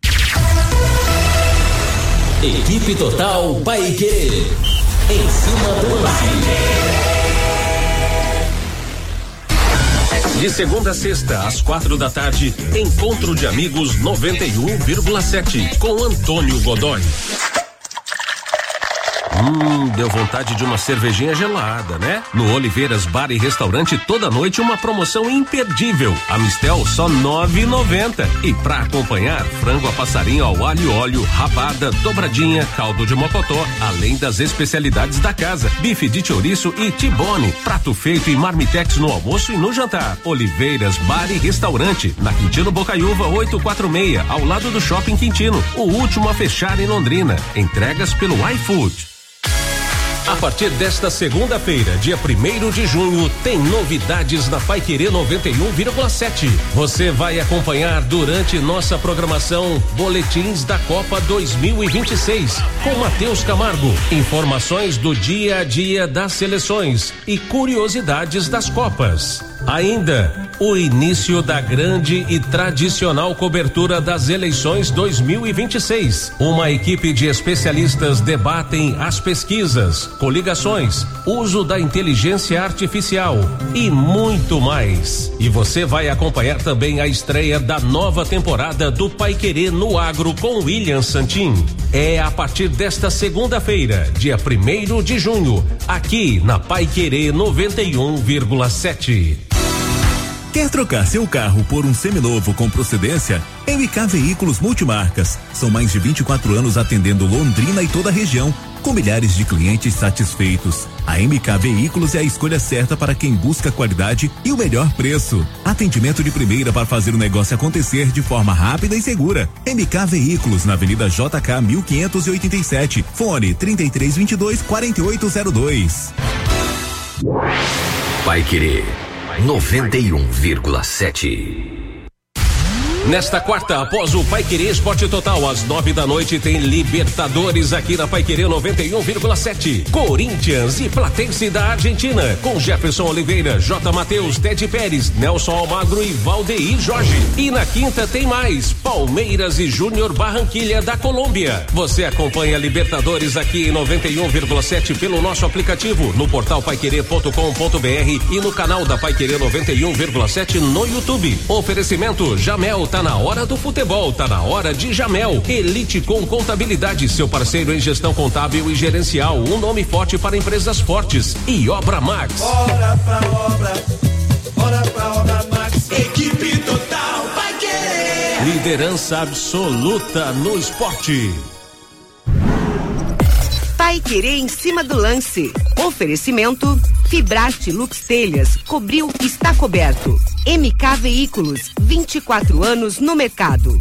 Equipe Total Paiquerê. Em cima do lance. De segunda a sexta, às quatro da tarde, Encontro de Amigos noventa e um vírgula sete, com Antônio Godoy. Hum, deu vontade de uma cervejinha gelada, né? No Oliveiras Bar e Restaurante, toda noite uma promoção imperdível. A Mistel só nove e noventa. E pra acompanhar, frango a passarinho ao alho e óleo, rabada, dobradinha, caldo de mocotó, além das especialidades da casa, bife de chouriço e tibone, prato feito e marmitex no almoço e no jantar. Oliveiras Bar e Restaurante, na Quintino Bocaiúva oitocentos e quarenta e seis, ao lado do Shopping Quintino, o último a fechar em Londrina. Entregas pelo iFood. A partir desta segunda-feira, dia primeiro de junho, tem novidades na Paiquerê noventa e um vírgula sete. Você vai acompanhar durante nossa programação boletins da Copa dois mil e vinte e seis com Matheus Camargo, informações do dia a dia das seleções e curiosidades das Copas. Ainda o início da grande e tradicional cobertura das eleições dois mil e vinte e seis. Uma equipe de especialistas debatem as pesquisas, coligações, uso da inteligência artificial e muito mais. E você vai acompanhar também a estreia da nova temporada do Paiquerê no Agro com William Santin. É a partir desta segunda-feira, dia primeiro de junho, aqui na Paiquerê noventa e um vírgula sete. Quer trocar seu carro por um seminovo com procedência? M K Veículos Multimarcas. São mais de vinte e quatro anos atendendo Londrina e toda a região, com milhares de clientes satisfeitos. A M K Veículos é a escolha certa para quem busca qualidade e o melhor preço. Atendimento de primeira para fazer o negócio acontecer de forma rápida e segura. M K Veículos, na Avenida J K mil quinhentos e oitenta e sete. Fone trinta e três vinte e dois, quarenta e oito zero dois. Paiquerê noventa e um vírgula sete. Nesta quarta, após o Paiquerê Esporte Total, às nove da noite, tem Libertadores aqui na Paiquerê noventa e um vírgula sete. Corinthians e Platense da Argentina, com Jefferson Oliveira, J. Matheus, Ted Pérez, Nelson Almagro e Valdeir Jorge. E na quinta tem mais, Palmeiras e Júnior Barranquilha da Colômbia. Você acompanha Libertadores aqui em noventa e um vírgula sete pelo nosso aplicativo, no portal paiquerê ponto com ponto br e no canal da Paiquerê noventa e um vírgula sete no YouTube. Oferecimento Jamel. Tá na hora do futebol, tá na hora de Jamel. Elite com Contabilidade, seu parceiro em gestão contábil e gerencial. Um nome forte para empresas fortes. E Obra Max. Bora pra obra, bora pra Obra Max. Equipe total vai querer. Liderança absoluta no esporte. Paiquerê em cima do lance. Oferecimento Fibrate Lux Telhas, cobriu, está coberto. M K Veículos, vinte e quatro anos no mercado.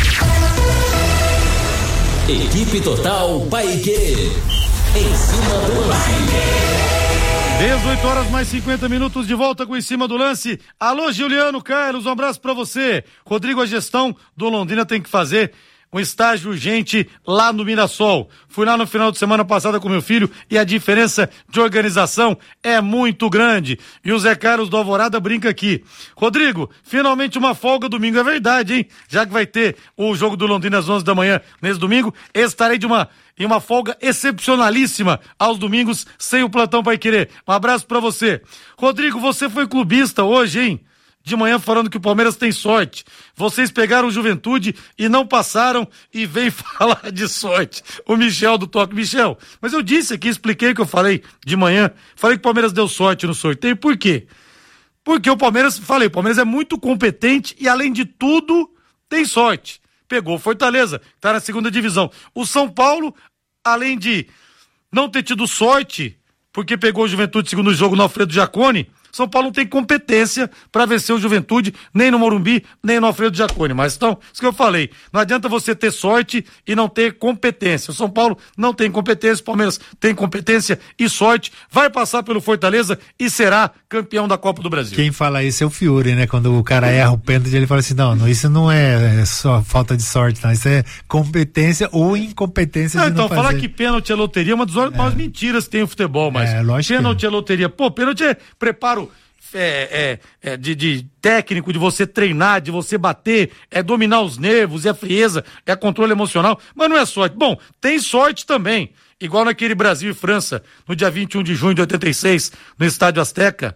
Equipe Total Paiquerê, em cima do lance. dezoito horas mais cinquenta minutos, de volta com Em Cima do Lance. Alô, Juliano Carlos, um abraço pra você. Rodrigo, a gestão do Londrina tem que fazer um estágio urgente lá no Mirassol. Fui lá no final de semana passada com meu filho e a diferença de organização é muito grande. E o Zé Carlos do Alvorada brinca aqui. Rodrigo, finalmente uma folga domingo, é verdade, hein? Já que vai ter o jogo do Londrina às onze da manhã nesse domingo, estarei de uma, em uma folga excepcionalíssima aos domingos, sem o plantão Paiquerê. Um abraço pra você. Rodrigo, você foi clubista hoje, hein? De manhã falando que o Palmeiras tem sorte. Vocês pegaram o Juventude e não passaram e vem falar de sorte. O Michel do Toque. Michel, mas eu disse aqui, expliquei o que eu falei de manhã. Falei que o Palmeiras deu sorte no sorteio. Por quê? Porque o Palmeiras, falei, o Palmeiras é muito competente e além de tudo, tem sorte. Pegou o Fortaleza, tá na segunda divisão. O São Paulo, além de não ter tido sorte, porque pegou o Juventude segundo jogo no Alfredo Jaconi, São Paulo não tem competência para vencer o Juventude, nem no Morumbi, nem no Alfredo Jaconi. Mas então, isso que eu falei, não adianta você ter sorte e não ter competência. O São Paulo não tem competência, o Palmeiras tem competência e sorte, vai passar pelo Fortaleza e será campeão da Copa do Brasil. Quem fala isso é o Fiore, né? Quando o cara erra o pênalti, ele fala assim, não, não isso não é só falta de sorte, não, isso é competência ou incompetência não, de então, não fazer. Falar que pênalti é loteria é uma das maiores é. mentiras que tem o futebol, mas é, lógico pênalti que... é loteria. Pô, pênalti é preparo É, é, é de, de técnico, de você treinar, de você bater, é dominar os nervos, é a frieza, é controle emocional, mas não é sorte. Bom, tem sorte também, igual naquele Brasil e França, no dia vinte e um de junho de oitenta e seis, no Estádio Azteca.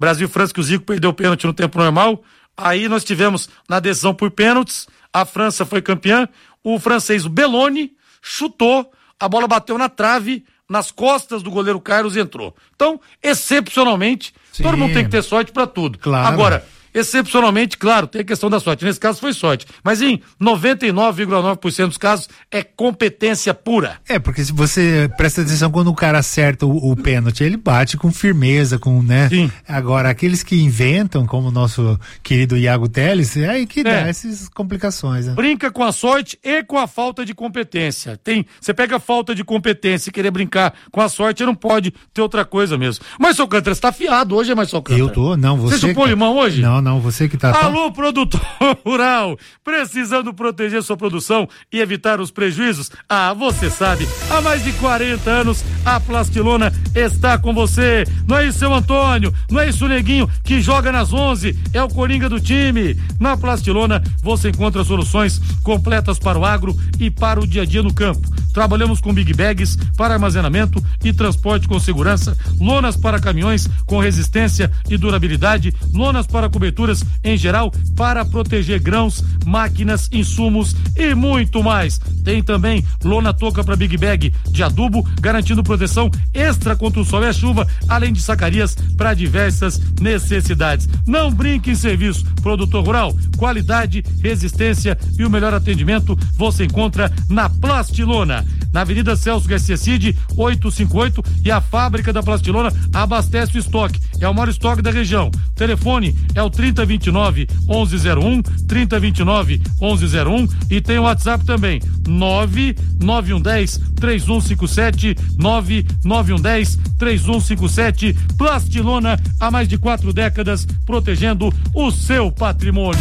Brasil e França, que o Zico perdeu o pênalti no tempo normal. Aí nós tivemos na decisão por pênaltis, a França foi campeã, o francês, o Belloni, chutou, a bola bateu na trave, nas costas do goleiro Carlos e entrou. Então, excepcionalmente, Sim. todo mundo tem que ter sorte pra tudo. Claro. Agora, excepcionalmente, claro, tem a questão da sorte. Nesse caso foi sorte. Mas em noventa e nove vírgula nove por cento dos casos é competência pura. É, porque se você presta atenção quando o cara acerta o, o pênalti, ele bate com firmeza, com, né? Sim. Agora, aqueles que inventam, como o nosso querido Iago Teles, é aí que é. dá essas complicações, né? Brinca com a sorte e com a falta de competência. Tem, você pega a falta de competência e querer brincar com a sorte, não pode ter outra coisa mesmo. Mas, seu Alcântara, você tá afiado hoje, é mais Alcântara? Eu tô, não, você... Você chupou limão hoje? Não, não, você que tá... Alô, produtor rural, precisando proteger sua produção e evitar os prejuízos? Ah, você sabe, há mais de quarenta anos a Plastilona está com você. Não é isso, seu Antônio, não é isso, o Neguinho, que joga nas onze, é o coringa do time. Na Plastilona você encontra soluções completas para o agro e para o dia a dia no campo. Trabalhamos com big bags para armazenamento e transporte com segurança, lonas para caminhões com resistência e durabilidade, lonas para coberturas em geral para proteger grãos, máquinas, insumos e muito mais. Tem também lona touca para big bag de adubo, garantindo proteção extra contra o sol e a chuva, além de sacarias para diversas necessidades. Não brinque em serviço, produtor rural. Qualidade, resistência e o melhor atendimento você encontra na Plastilona, na Avenida Celso Garcia Cid, oitocentos e cinquenta e oito, e a fábrica da Plastilona abastece o estoque. É o maior estoque da região. Telefone é o trinta vinte e nove, onze zero um, trinta vinte e nove, onze zero um, e tem o WhatsApp também, nove nove um um zero, três um cinco sete, nove nove um um zero, três um cinco sete. Plastilona, há mais de quatro décadas, protegendo o seu patrimônio.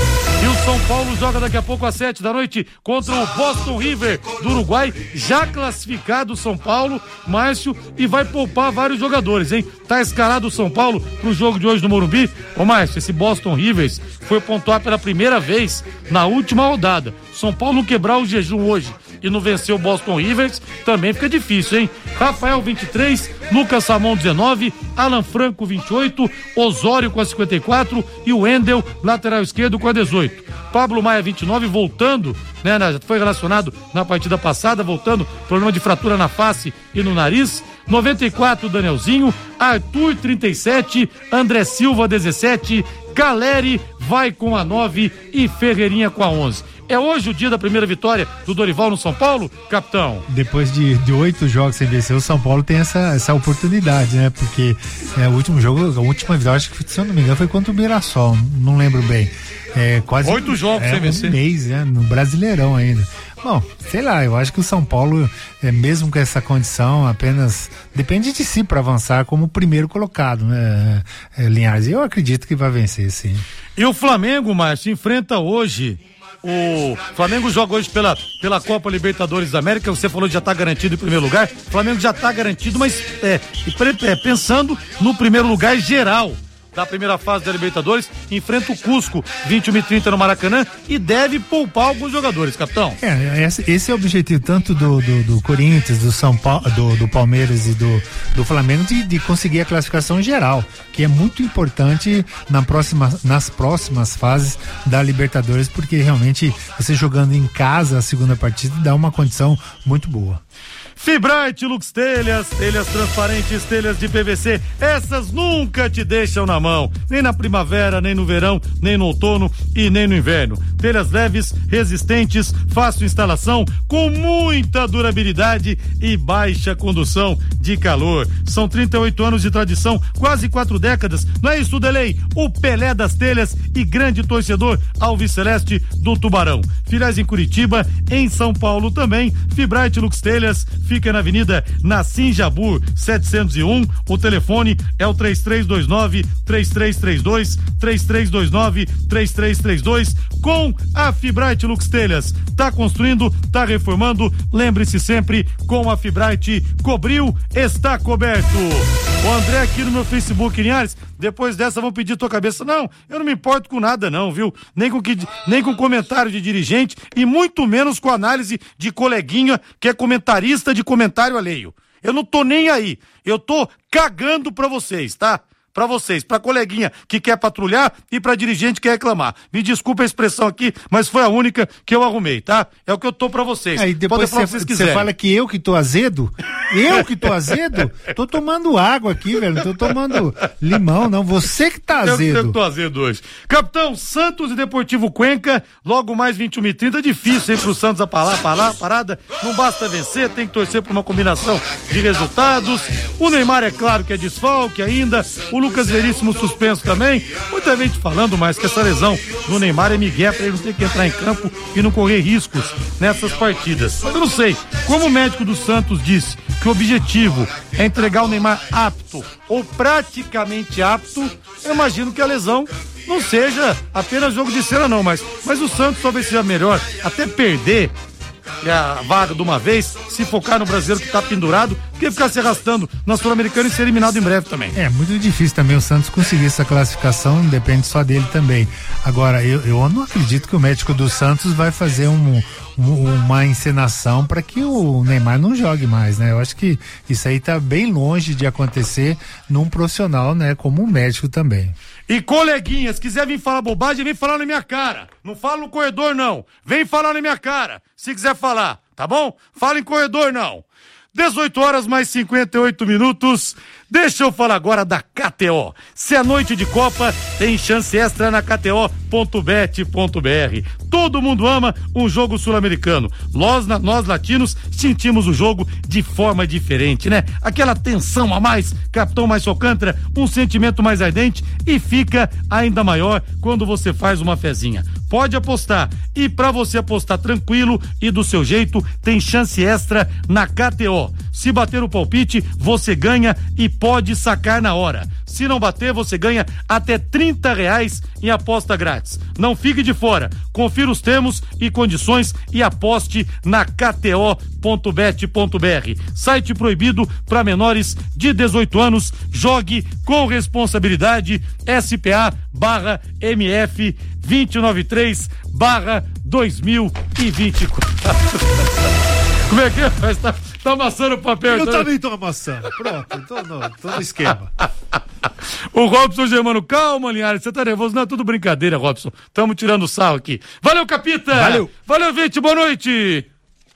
E o São Paulo joga daqui a pouco às sete da noite contra o Boston River do Uruguai, já classificado o São Paulo, Márcio, e vai poupar vários jogadores, hein? Tá escalado o São Paulo pro jogo de hoje no Morumbi. Ô Márcio, esse Boston Rivers foi pontuar pela primeira vez na última rodada. São Paulo não quebrar o jejum hoje e não vencer o Boston Rivers, também fica difícil, hein? Rafael, vinte e três, Lucas Samon, dezenove, Alan Franco, vinte e oito, Osório com a cinquenta e quatro e o Wendel, lateral esquerdo, com a dezoito. Pablo Maia, vinte e nove, voltando, né? Foi relacionado na partida passada, voltando, problema de fratura na face e no nariz. noventa e quatro, Danielzinho, Arthur, trinta e sete, André Silva, dezessete, Caleri vai com a nove e Ferreirinha com a onze. É hoje o dia da primeira vitória do Dorival no São Paulo, capitão? Depois de, de oito jogos sem vencer, o São Paulo tem essa, essa oportunidade, né? Porque é, o último jogo, a última vitória, acho que, se eu não me engano, foi contra o Mirassol, não lembro bem. É, quase oito jogos é, sem vencer. Um mês, né? No Brasileirão ainda. Bom, sei lá, eu acho que o São Paulo, é, mesmo com essa condição, apenas depende de si para avançar como primeiro colocado, né, é, Linhares? Eu acredito que vai vencer, sim. E o Flamengo, Márcio, enfrenta hoje. O Flamengo joga hoje pela, pela Copa Libertadores da América. Você falou que já está garantido em primeiro lugar. O Flamengo já está garantido, mas é, é, pensando no primeiro lugar geral da primeira fase da Libertadores, enfrenta o Cusco, vinte e uma e trinta no Maracanã, e deve poupar alguns jogadores, capitão. É, esse, esse é o objetivo tanto do, do, do Corinthians, do São Paulo, do, do Palmeiras e do, do Flamengo, de, de conseguir a classificação geral, que é muito importante na próxima, nas próximas fases da Libertadores, porque realmente você jogando em casa a segunda partida dá uma condição muito boa. Fibrate Lux Telhas, telhas transparentes, telhas de P V C, essas nunca te deixam na mão, nem na primavera, nem no verão, nem no outono e nem no inverno. Telhas leves, resistentes, fácil instalação, com muita durabilidade e baixa condução de calor. São trinta e oito anos de tradição, quase quatro décadas, não é isso, Delei? O Pelé das telhas e grande torcedor Alves Celeste do Tubarão. Filiais em Curitiba, em São Paulo também. Fibrate Lux Telhas fica na Avenida Nassim Jabur setecentos e um. O telefone é o três três dois nove, três três três dois, três três dois nove, três três três dois. Com a Fibrate Lux Telhas. Tá construindo, tá reformando. Lembre-se sempre, com a Fibrate, cobriu, está coberto. O André aqui no meu Facebook, Linhares, depois dessa vão pedir tua cabeça. Não, eu não me importo com nada não, viu? Nem com, que, nem com comentário de dirigente e muito menos com análise de coleguinha que é comentarista de comentário alheio. Eu não tô nem aí. Eu tô cagando pra vocês, tá? pra vocês, pra coleguinha que quer patrulhar e pra dirigente que quer reclamar. Me desculpa a expressão aqui, mas foi a única que eu arrumei, tá? É o que eu tô pra vocês. Aí depois você fala que eu que tô azedo? Eu que tô azedo? Tô tomando água aqui, velho. Tô tomando limão, não. Você que tá azedo. Eu que tô azedo hoje. Capitão, Santos e Deportivo Cuenca, logo mais vinte e uma e trinta. Difícil, hein, pro Santos a parar, parar, parada. Não basta vencer, tem que torcer por uma combinação de resultados. O Neymar, é claro que é desfalque ainda. O Lucas Veríssimo suspenso também. Muita gente falando mais que essa lesão do Neymar é migué pra ele não ter que entrar em campo e não correr riscos nessas partidas. Mas eu não sei, como o médico do Santos disse que o objetivo é entregar o Neymar apto ou praticamente apto, eu imagino que a lesão não seja apenas jogo de cena não, mas, mas o Santos talvez seja melhor até perder a vaga de uma vez, se focar no brasileiro que tá pendurado, porque ficar se arrastando na Sul-Americana e ser eliminado em breve também. É muito difícil também o Santos conseguir essa classificação, depende só dele também. Agora, eu, eu não acredito que o médico do Santos vai fazer um, um, uma encenação para que o Neymar não jogue mais, né? Eu acho que isso aí tá bem longe de acontecer num profissional, né? Como um médico também. E coleguinhas, quiser vir falar bobagem, vem falar na minha cara. Não fala no corredor, não. Vem falar na minha cara, se quiser falar, tá bom? Fala em corredor, não. dezoito horas mais cinquenta e oito minutos. Deixa eu falar agora da K T O. Se é noite de Copa, tem chance extra na K T O ponto bet ponto b r. Todo mundo ama um jogo sul-americano. Nós, nós latinos sentimos o jogo de forma diferente, né? Aquela tensão a mais, Capitão Mais Alcântara, um sentimento mais ardente e fica ainda maior quando você faz uma fezinha. Pode apostar. E pra você apostar tranquilo e do seu jeito, tem chance extra na K T O. Se bater o palpite, você ganha e pode sacar na hora. Se não bater, você ganha até trinta reais em aposta grátis. Não fique de fora. Confira os termos e condições e aposte na K T O ponto bet ponto b r. Site proibido para menores de dezoito anos. Jogue com responsabilidade. S P A barra M F dois nove três barra dois mil e vinte e quatro. Como é que é? Mas tá, tá amassando o papel. Eu tá... também tô amassando. Pronto, tô no, tô no esquema. O Robson Germano, calma, Linhares, você tá nervoso? Não, é tudo brincadeira, Robson. Tamo tirando sarro aqui. Valeu, Capita! Valeu! Valeu, gente, boa noite!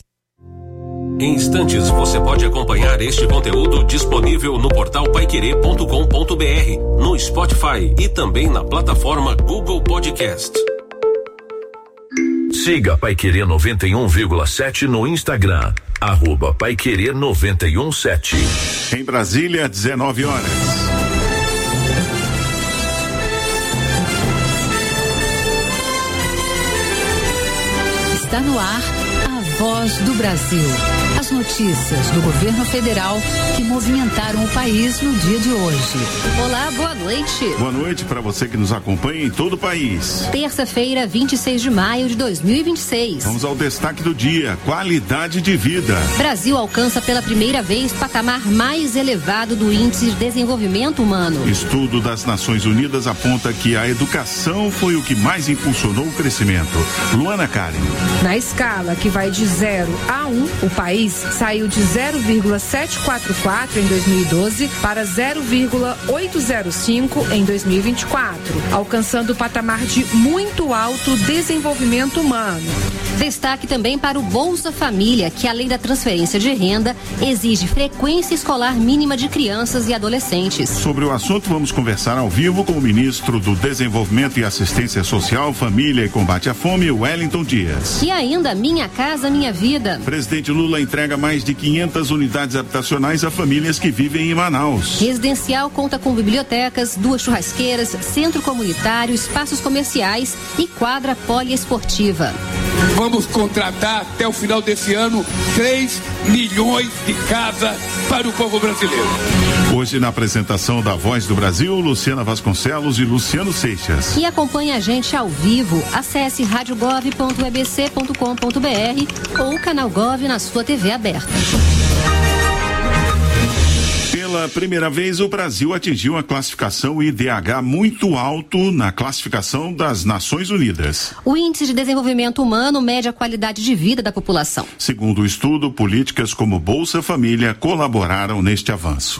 Em instantes, você pode acompanhar este conteúdo disponível no portal paiquerê ponto com ponto b r, no Spotify e também na plataforma Google Podcast. Siga Paiquerê noventa e um vírgula sete no Instagram, arroba Paiquerê noventa e um sete. Em Brasília, dezenove horas. Está no ar a Voz do Brasil. As notícias do governo federal que movimentaram o país no dia de hoje. Olá, boa noite. Boa noite para você que nos acompanha em todo o país. Terça-feira, vinte e seis de maio de dois mil e vinte e seis. Vamos ao destaque do dia: qualidade de vida. Brasil alcança pela primeira vez patamar mais elevado do Índice de Desenvolvimento Humano. Estudo das Nações Unidas aponta que a educação foi o que mais impulsionou o crescimento. Luana Karen. Na escala que vai de zero a um, o país saiu de zero vírgula setecentos e quarenta e quatro em dois mil e doze para zero vírgula oitocentos e cinco em dois mil e vinte e quatro, alcançando o patamar de muito alto desenvolvimento humano. Destaque também para o Bolsa Família, que além da transferência de renda, exige frequência escolar mínima de crianças e adolescentes. Sobre o assunto, vamos conversar ao vivo com o ministro do Desenvolvimento e Assistência Social, Família e Combate à Fome, Wellington Dias. E ainda Minha Casa Minha Vida. Presidente Lula entrega mais de quinhentas unidades habitacionais a famílias que vivem em Manaus. Residencial conta com bibliotecas, duas churrasqueiras, centro comunitário, espaços comerciais e quadra poliesportiva. Vamos contratar até o final desse ano três milhões de casas para o povo brasileiro. Hoje, na apresentação da Voz do Brasil, Luciana Vasconcelos e Luciano Seixas. E acompanhe a gente ao vivo. Acesse rádio gov ponto e b c ponto com ponto b r ou o canal Gov na sua T V aberta. Pela primeira vez, o Brasil atingiu a classificação I D H muito alto na classificação das Nações Unidas. O Índice de Desenvolvimento Humano mede a qualidade de vida da população. Segundo o estudo, políticas como Bolsa Família colaboraram neste avanço.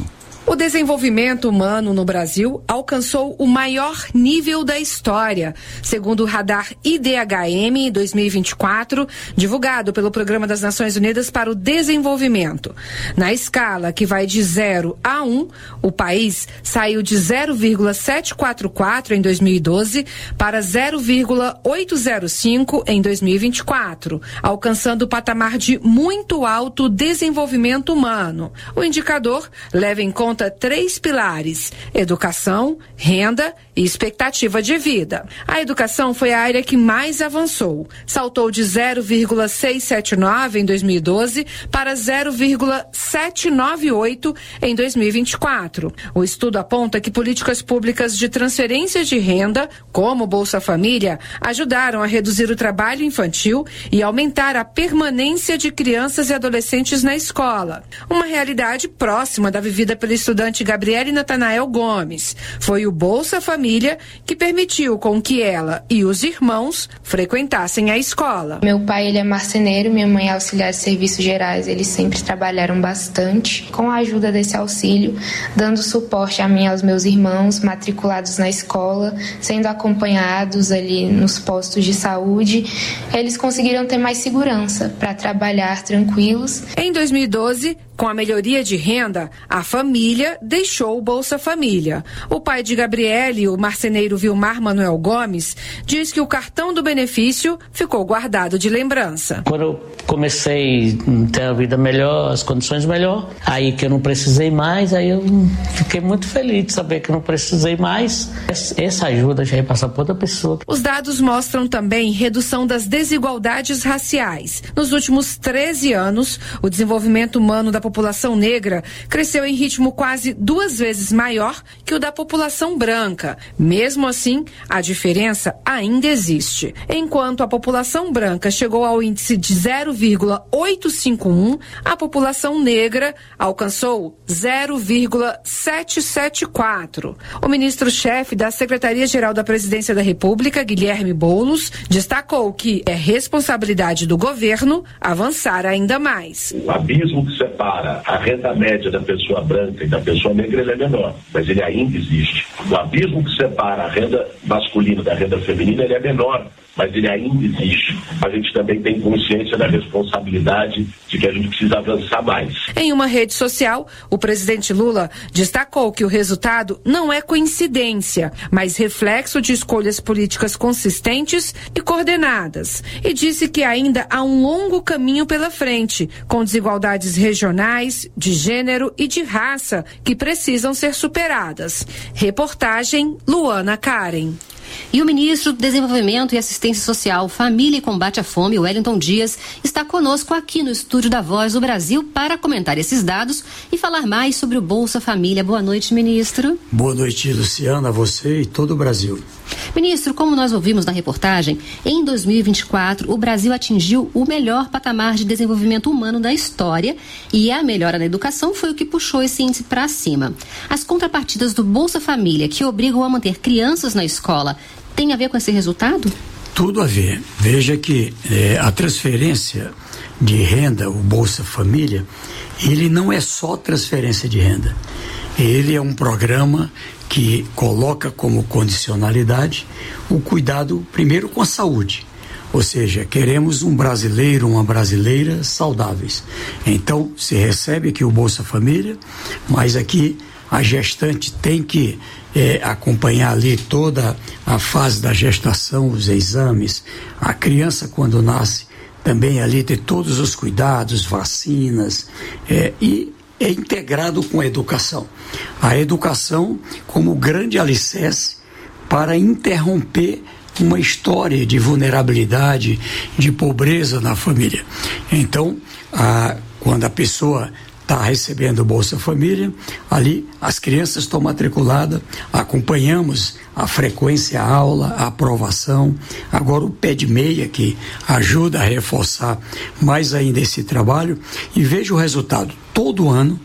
O desenvolvimento humano no Brasil alcançou o maior nível da história, segundo o radar I D H M dois mil e vinte e quatro, divulgado pelo Programa das Nações Unidas para o Desenvolvimento. Na escala que vai de zero a um, o país saiu de zero vírgula setecentos e quarenta e quatro em dois mil e doze para zero vírgula oitocentos e cinco em dois mil e vinte e quatro, alcançando o patamar de muito alto desenvolvimento humano. O indicador leva em conta três pilares: educação, renda e expectativa de vida. A educação foi a área que mais avançou. Saltou de zero vírgula seiscentos e setenta e nove em dois mil e doze para zero vírgula setecentos e noventa e oito em dois mil e vinte e quatro. O estudo aponta que políticas públicas de transferências de renda, como Bolsa Família, ajudaram a reduzir o trabalho infantil e aumentar a permanência de crianças e adolescentes na escola. Uma realidade próxima da vivida pela estudante Gabriele Natanael Gomes. Foi o Bolsa Família que permitiu com que ela e os irmãos frequentassem a escola. Meu pai, ele é marceneiro, minha mãe é auxiliar de serviços gerais. Eles sempre trabalharam bastante. Com a ajuda desse auxílio, dando suporte a mim e aos meus irmãos, matriculados na escola, sendo acompanhados ali nos postos de saúde, eles conseguiram ter mais segurança para trabalhar tranquilos. Em dois mil e doze, com a melhoria de renda, a família deixou o Bolsa Família. O pai de Gabriele, o marceneiro Vilmar Manuel Gomes, diz que o cartão do benefício ficou guardado de lembrança. Quando eu comecei a ter a vida melhor, as condições melhor, aí que eu não precisei mais, aí eu fiquei muito feliz de saber que eu não precisei mais. Essa ajuda já ia passar para outra pessoa. Os dados mostram também redução das desigualdades raciais. Nos últimos treze anos, o desenvolvimento humano da população negra cresceu em ritmo quase duas vezes maior que o da população branca. Mesmo assim, a diferença ainda existe. Enquanto a população branca chegou ao índice de zero vírgula oitocentos e cinquenta e um, a população negra alcançou zero vírgula setecentos e setenta e quatro. O ministro-chefe da Secretaria-Geral da Presidência da República, Guilherme Boulos, destacou que é responsabilidade do governo avançar ainda mais. O abismo que separa a renda média da pessoa branca e da pessoa negra, ele é menor, mas ele ainda existe. O abismo que separa a renda masculina da renda feminina, ele é menor, mas ele ainda existe. A gente também tem consciência da responsabilidade de que a gente precisa avançar mais. Em uma rede social, o presidente Lula destacou que o resultado não é coincidência, mas reflexo de escolhas políticas consistentes e coordenadas. E disse que ainda há um longo caminho pela frente, com desigualdades regionais, de gênero e de raça que precisam ser superadas. Reportagem Luana Karen. E o ministro do Desenvolvimento e Assistência Social, Família e Combate à Fome, Wellington Dias, está conosco aqui no estúdio da Voz do Brasil para comentar esses dados e falar mais sobre o Bolsa Família. Boa noite, ministro. Boa noite, Luciana, a você e todo o Brasil. Ministro, como nós ouvimos na reportagem, em dois mil e vinte e quatro o Brasil atingiu o melhor patamar de desenvolvimento humano da história e a melhora na educação foi o que puxou esse índice para cima. As contrapartidas do Bolsa Família, que obrigam a manter crianças na escola, tem a ver com esse resultado? Tudo a ver. Veja que é, a transferência de renda, o Bolsa Família, ele não é só transferência de renda. Ele é um programa que coloca como condicionalidade o cuidado, primeiro, com a saúde. Ou seja, queremos um brasileiro, uma brasileira saudáveis. Então, se recebe aqui o Bolsa Família, mas aqui a gestante tem que é, acompanhar ali toda a fase da gestação, os exames, a criança quando nasce também ali ter todos os cuidados, vacinas, é, e é integrado com a educação. A educação como grande alicerce para interromper uma história de vulnerabilidade, de pobreza na família. Então, a, quando a pessoa está recebendo o Bolsa Família, ali as crianças estão matriculadas, acompanhamos a frequência, a aula, a aprovação, agora o pé de meia que ajuda a reforçar mais ainda esse trabalho e veja o resultado. Todo ano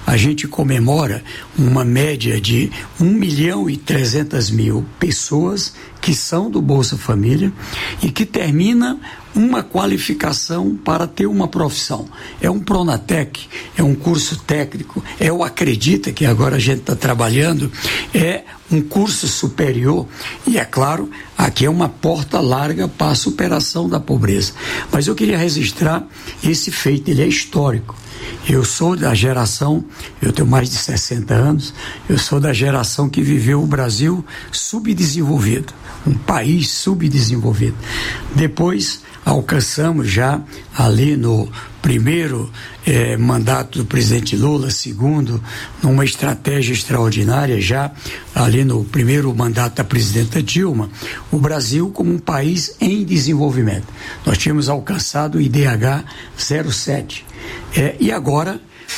a gente comemora uma média de um milhão e trezentas mil pessoas que são do Bolsa Família e que termina uma qualificação para ter uma profissão. É um Pronatec, é um curso técnico, é o Acredita, que agora a gente está trabalhando, é um curso superior e, é claro, aqui é uma porta larga para a superação da pobreza. Mas eu queria registrar esse feito, ele é histórico. Eu sou da geração, eu tenho mais de sessenta anos, eu sou da geração que viveu o Brasil subdesenvolvido, um país subdesenvolvido. Depois alcançamos já ali no primeiro eh, mandato do presidente Lula, segundo, numa estratégia extraordinária, já ali no primeiro mandato da presidenta Dilma, o Brasil como um país em desenvolvimento. Nós tínhamos alcançado o I D H zero sete. É, e agora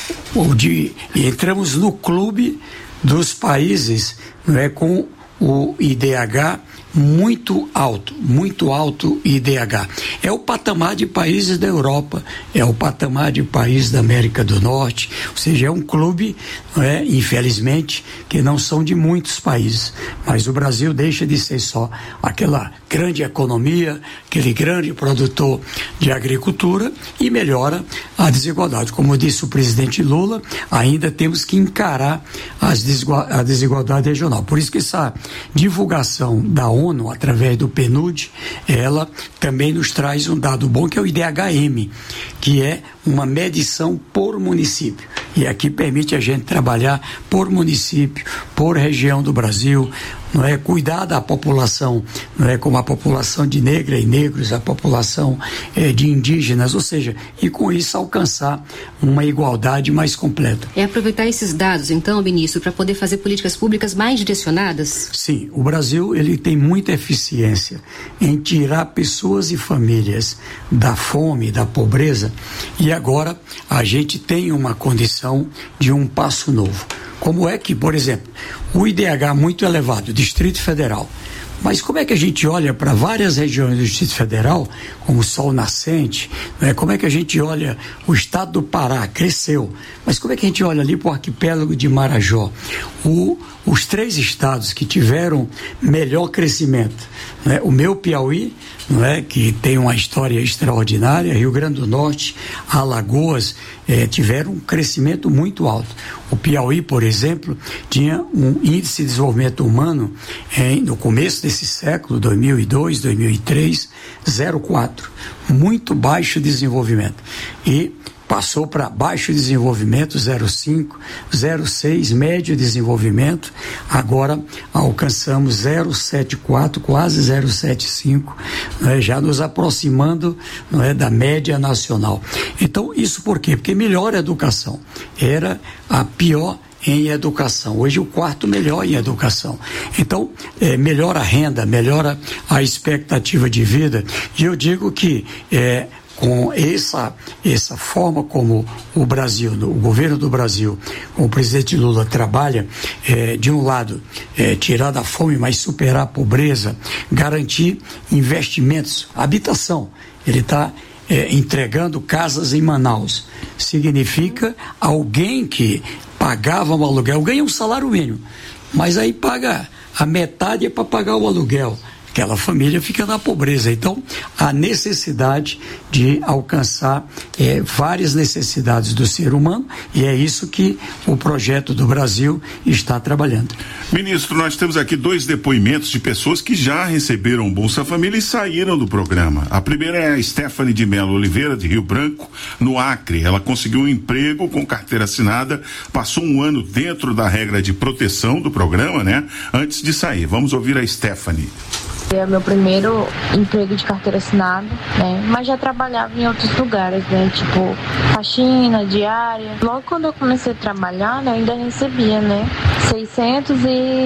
o de, entramos no clube dos países, não é, com o I D H muito alto, muito alto I D H. É o patamar de países da Europa, é o patamar de países da América do Norte, ou seja, é um clube, não é, infelizmente, que não são de muitos países, mas o Brasil deixa de ser só aquela grande economia, aquele grande produtor de agricultura e melhora a desigualdade. Como disse o presidente Lula, ainda temos que encarar as desigual- a desigualdade regional. Por isso que essa divulgação da ONU, através do P N U D, ela também nos traz um dado bom, que é o I D H M, que é uma medição por município. E aqui permite a gente trabalhar por município, por região do Brasil, não é, cuidar da população, não é, como a população de negra e negros, a população é, de indígenas, ou seja, e com isso alcançar uma igualdade mais completa. É aproveitar esses dados, então, ministro, para poder fazer políticas públicas mais direcionadas? Sim, o Brasil ele tem muita eficiência em tirar pessoas e famílias da fome, da pobreza, e agora a gente tem uma condição de um passo novo. Como é que, por exemplo, o I D H muito elevado, Distrito Federal, mas como é que a gente olha para várias regiões do Distrito Federal, como o Sol Nascente, né? Como é que a gente olha o estado do Pará, cresceu, mas como é que a gente olha ali para o arquipélago de Marajó? O, os três estados que tiveram melhor crescimento, né? O meu Piauí, não é, que tem uma história extraordinária, Rio Grande do Norte, Alagoas, eh, tiveram um crescimento muito alto. O Piauí, por exemplo, tinha um índice de desenvolvimento humano eh, no começo desse século, dois mil e dois, dois mil e três, zero vírgula quatro, muito baixo desenvolvimento. E passou para baixo desenvolvimento, zero vírgula cinco, zero vírgula seis, médio desenvolvimento, agora alcançamos zero vírgula setenta e quatro, quase zero vírgula setenta e cinco, né, já nos aproximando, não é, da média nacional. Então, isso por quê? Porque melhora a educação. Era a pior em educação. Hoje o quarto melhor em educação. Então, é, melhora a renda, melhora a expectativa de vida. E eu digo que é, com essa, essa forma como o Brasil, o governo do Brasil, com o presidente Lula trabalha, é, de um lado, é, tirar da fome, mas superar a pobreza, garantir investimentos, habitação. Ele está é, entregando casas em Manaus. Significa alguém que pagava um aluguel, ganha um salário mínimo, mas aí paga a metade é para pagar o aluguel. Aquela família fica na pobreza. Então, a necessidade de alcançar é, várias necessidades do ser humano, e é isso que o projeto do Brasil está trabalhando. Ministro, nós temos aqui dois depoimentos de pessoas que já receberam Bolsa Família e saíram do programa. A primeira é a Stephanie de Melo Oliveira, de Rio Branco, no Acre. Ela conseguiu um emprego com carteira assinada, passou um ano dentro da regra de proteção do programa, né? Antes de sair. Vamos ouvir a Stephanie. É meu primeiro emprego de carteira assinada, né? Mas já trabalhava em outros lugares, né? Tipo, faxina, diária. Logo quando eu comecei a trabalhar, né, eu ainda recebia, né? seiscentos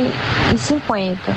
e cinquenta.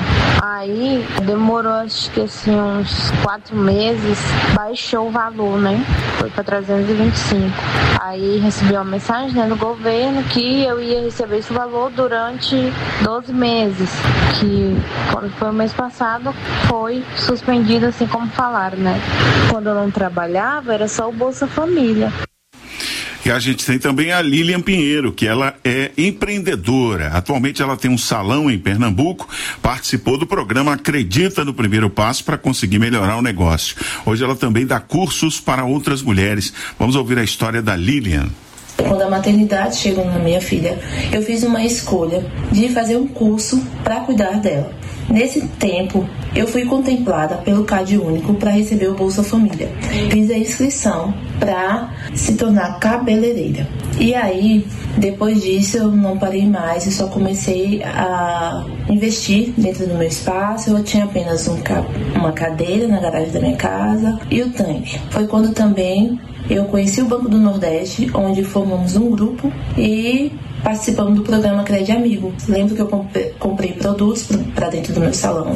Aí demorou, acho que assim, uns quatro meses, baixou o valor, né? Foi para trezentos e vinte e cinco. Aí recebi uma mensagem, né, do governo que eu ia receber esse valor durante doze meses. Que quando foi o mês passado, foi suspendido, assim como falaram, né? Quando eu não trabalhava, era só o Bolsa Família. E a gente tem também a Lilian Pinheiro, que ela é empreendedora. Atualmente ela tem um salão em Pernambuco, participou do programa Acredita no Primeiro Passo para conseguir melhorar o negócio. Hoje ela também dá cursos para outras mulheres. Vamos ouvir a história da Lilian. Quando a maternidade chegou na minha filha, eu fiz uma escolha de fazer um curso para cuidar dela. Nesse tempo, eu fui contemplada pelo CAD Único para receber o Bolsa Família. Fiz a inscrição para se tornar cabeleireira. E aí, depois disso, eu não parei mais e só comecei a investir dentro do meu espaço. Eu tinha apenas um, uma cadeira na garagem da minha casa e o tanque. Foi quando também eu conheci o Banco do Nordeste, onde formamos um grupo e participamos do programa Crédito Amigo. Lembro que eu comprei produtos para dentro do meu salão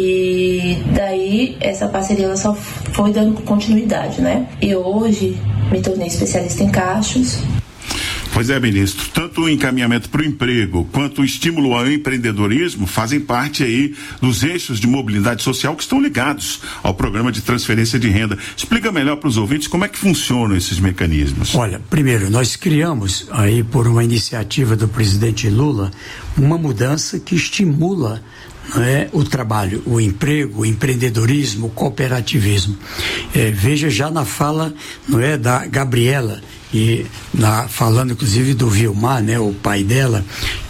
e daí essa parceria ela só foi dando continuidade, né? E hoje me tornei especialista em cachos. Pois é, ministro, tanto o encaminhamento para o emprego quanto o estímulo ao empreendedorismo fazem parte aí dos eixos de mobilidade social que estão ligados ao programa de transferência de renda. Explica melhor para os ouvintes como é que funcionam esses mecanismos. Olha, primeiro, nós criamos aí por uma iniciativa do presidente Lula uma mudança que estimula, não é, o trabalho, o emprego, o empreendedorismo, o cooperativismo. É, veja já na fala, não é, da Gabriela, e na, falando inclusive do Vilmar, né, o pai dela,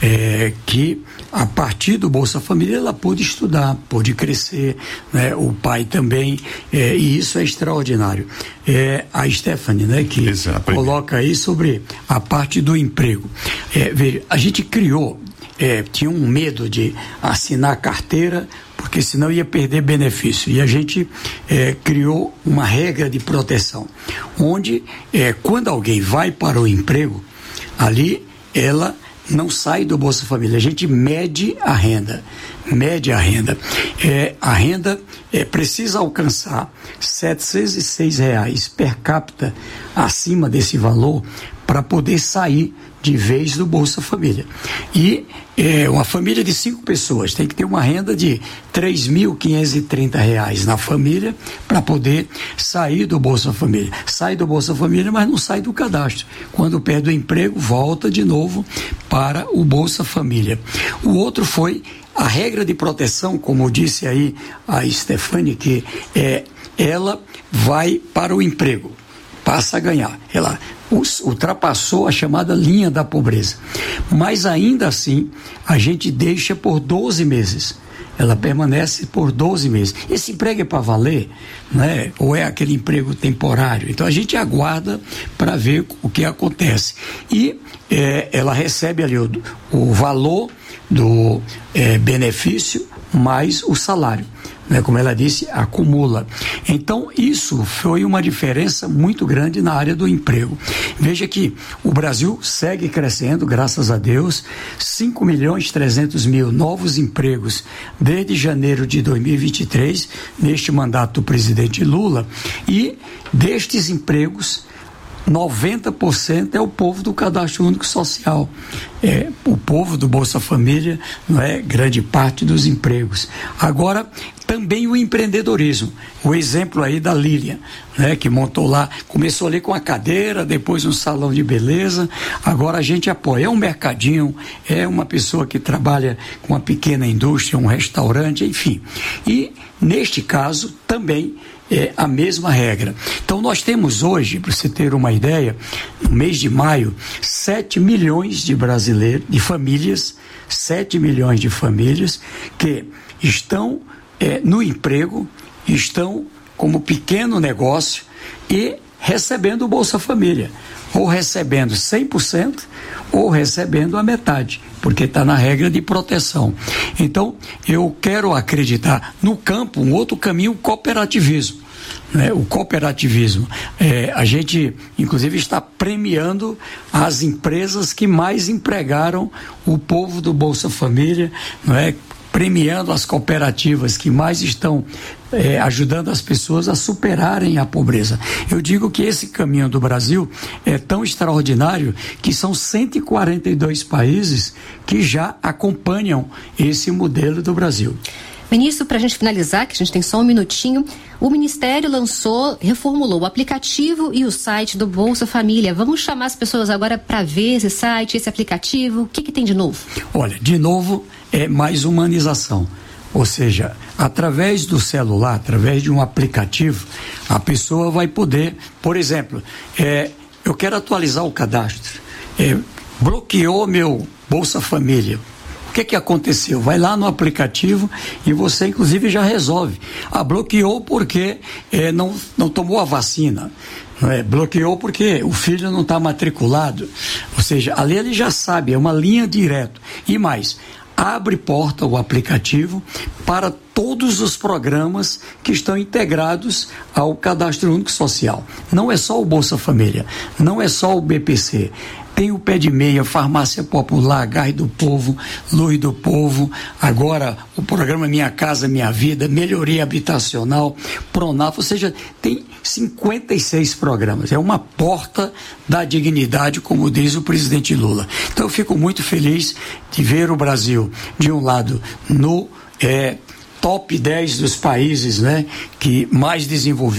é, que a partir do Bolsa Família ela pôde estudar, pôde crescer, né, o pai também, é, e isso é extraordinário. É, a Stephanie, né, que Exato. Coloca aí sobre a parte do emprego. É, veja, a gente criou, é, tinha um medo de assinar carteira, porque senão ia perder benefício. E a gente é, criou uma regra de proteção, onde é, quando alguém vai para o emprego, ali ela não sai do Bolsa Família. A gente mede a renda, mede a renda. É, a renda é, precisa alcançar setecentos e seis reais per capita acima desse valor para poder sair de vez do Bolsa Família. E é, uma família de cinco pessoas tem que ter uma renda de três mil quinhentos e trinta reais na família para poder sair do Bolsa Família. Sai do Bolsa Família, mas não sai do cadastro. Quando perde o emprego, volta de novo para o Bolsa Família. O outro foi a regra de proteção, como disse aí a Stefane, que é, ela vai para o emprego, passa a ganhar. Ela ultrapassou a chamada linha da pobreza. Mas ainda assim, a gente deixa por doze meses. Ela permanece por doze meses. Esse emprego é para valer, né? Ou é aquele emprego temporário? Então a gente aguarda para ver o que acontece. E é, ela recebe ali o, o valor do é, benefício mais o salário, né? Como ela disse, acumula. Então isso foi uma diferença muito grande na área do emprego. Veja que o Brasil segue crescendo, graças a Deus, cinco milhões e trezentos mil novos empregos desde janeiro de dois mil e vinte e três, neste mandato do presidente Lula, e destes empregos noventa por cento é o povo do Cadastro Único Social, é o povo do Bolsa Família, não é grande parte dos empregos. Agora também o empreendedorismo, o exemplo aí da Lilian, né, que montou lá, começou ali com a cadeira, depois um salão de beleza, agora a gente apoia, é um mercadinho, é uma pessoa que trabalha com uma pequena indústria, um restaurante, enfim. E neste caso também é a mesma regra. Então nós temos hoje, para você ter uma ideia, no mês de maio, sete milhões de brasileiros, de famílias, sete milhões de famílias que estão é, no emprego, estão como pequeno negócio e recebendo o Bolsa Família, ou recebendo cem por cento ou recebendo a metade, porque está na regra de proteção. Então eu quero acreditar no campo, um outro caminho, o cooperativismo. Né, o cooperativismo, é, a gente inclusive está premiando as empresas que mais empregaram o povo do Bolsa Família, não é? Premiando as cooperativas que mais estão é, ajudando as pessoas a superarem a pobreza. Eu digo que esse caminho do Brasil é tão extraordinário que são cento e quarenta e dois países que já acompanham esse modelo do Brasil. Ministro, para a gente finalizar, que a gente tem só um minutinho, o Ministério lançou, reformulou o aplicativo e o site do Bolsa Família. Vamos chamar as pessoas agora para ver esse site, esse aplicativo. O que, que tem de novo? Olha, de novo, é mais humanização. Ou seja, através do celular, através de um aplicativo, a pessoa vai poder, por exemplo, é, eu quero atualizar o cadastro, é, bloqueou meu Bolsa Família. O que que aconteceu? Vai lá no aplicativo e você inclusive já resolve. Ah, bloqueou porque é, não, não tomou a vacina. Não é? Bloqueou porque o filho não está matriculado. Ou seja, ali ele já sabe, é uma linha direta. E mais, abre porta o aplicativo para todos os programas que estão integrados ao Cadastro Único Social. Não é só o Bolsa Família, não é só o B P C. Tem o Pé de Meia, Farmácia Popular, Gás do Povo, Luz do Povo, agora o programa Minha Casa Minha Vida, Melhoria Habitacional, Pronaf, ou seja, tem cinquenta e seis programas. É uma porta da dignidade, como diz o presidente Lula. Então eu fico muito feliz de ver o Brasil, de um lado, no é, top dez dos países, né, que mais desenvolveram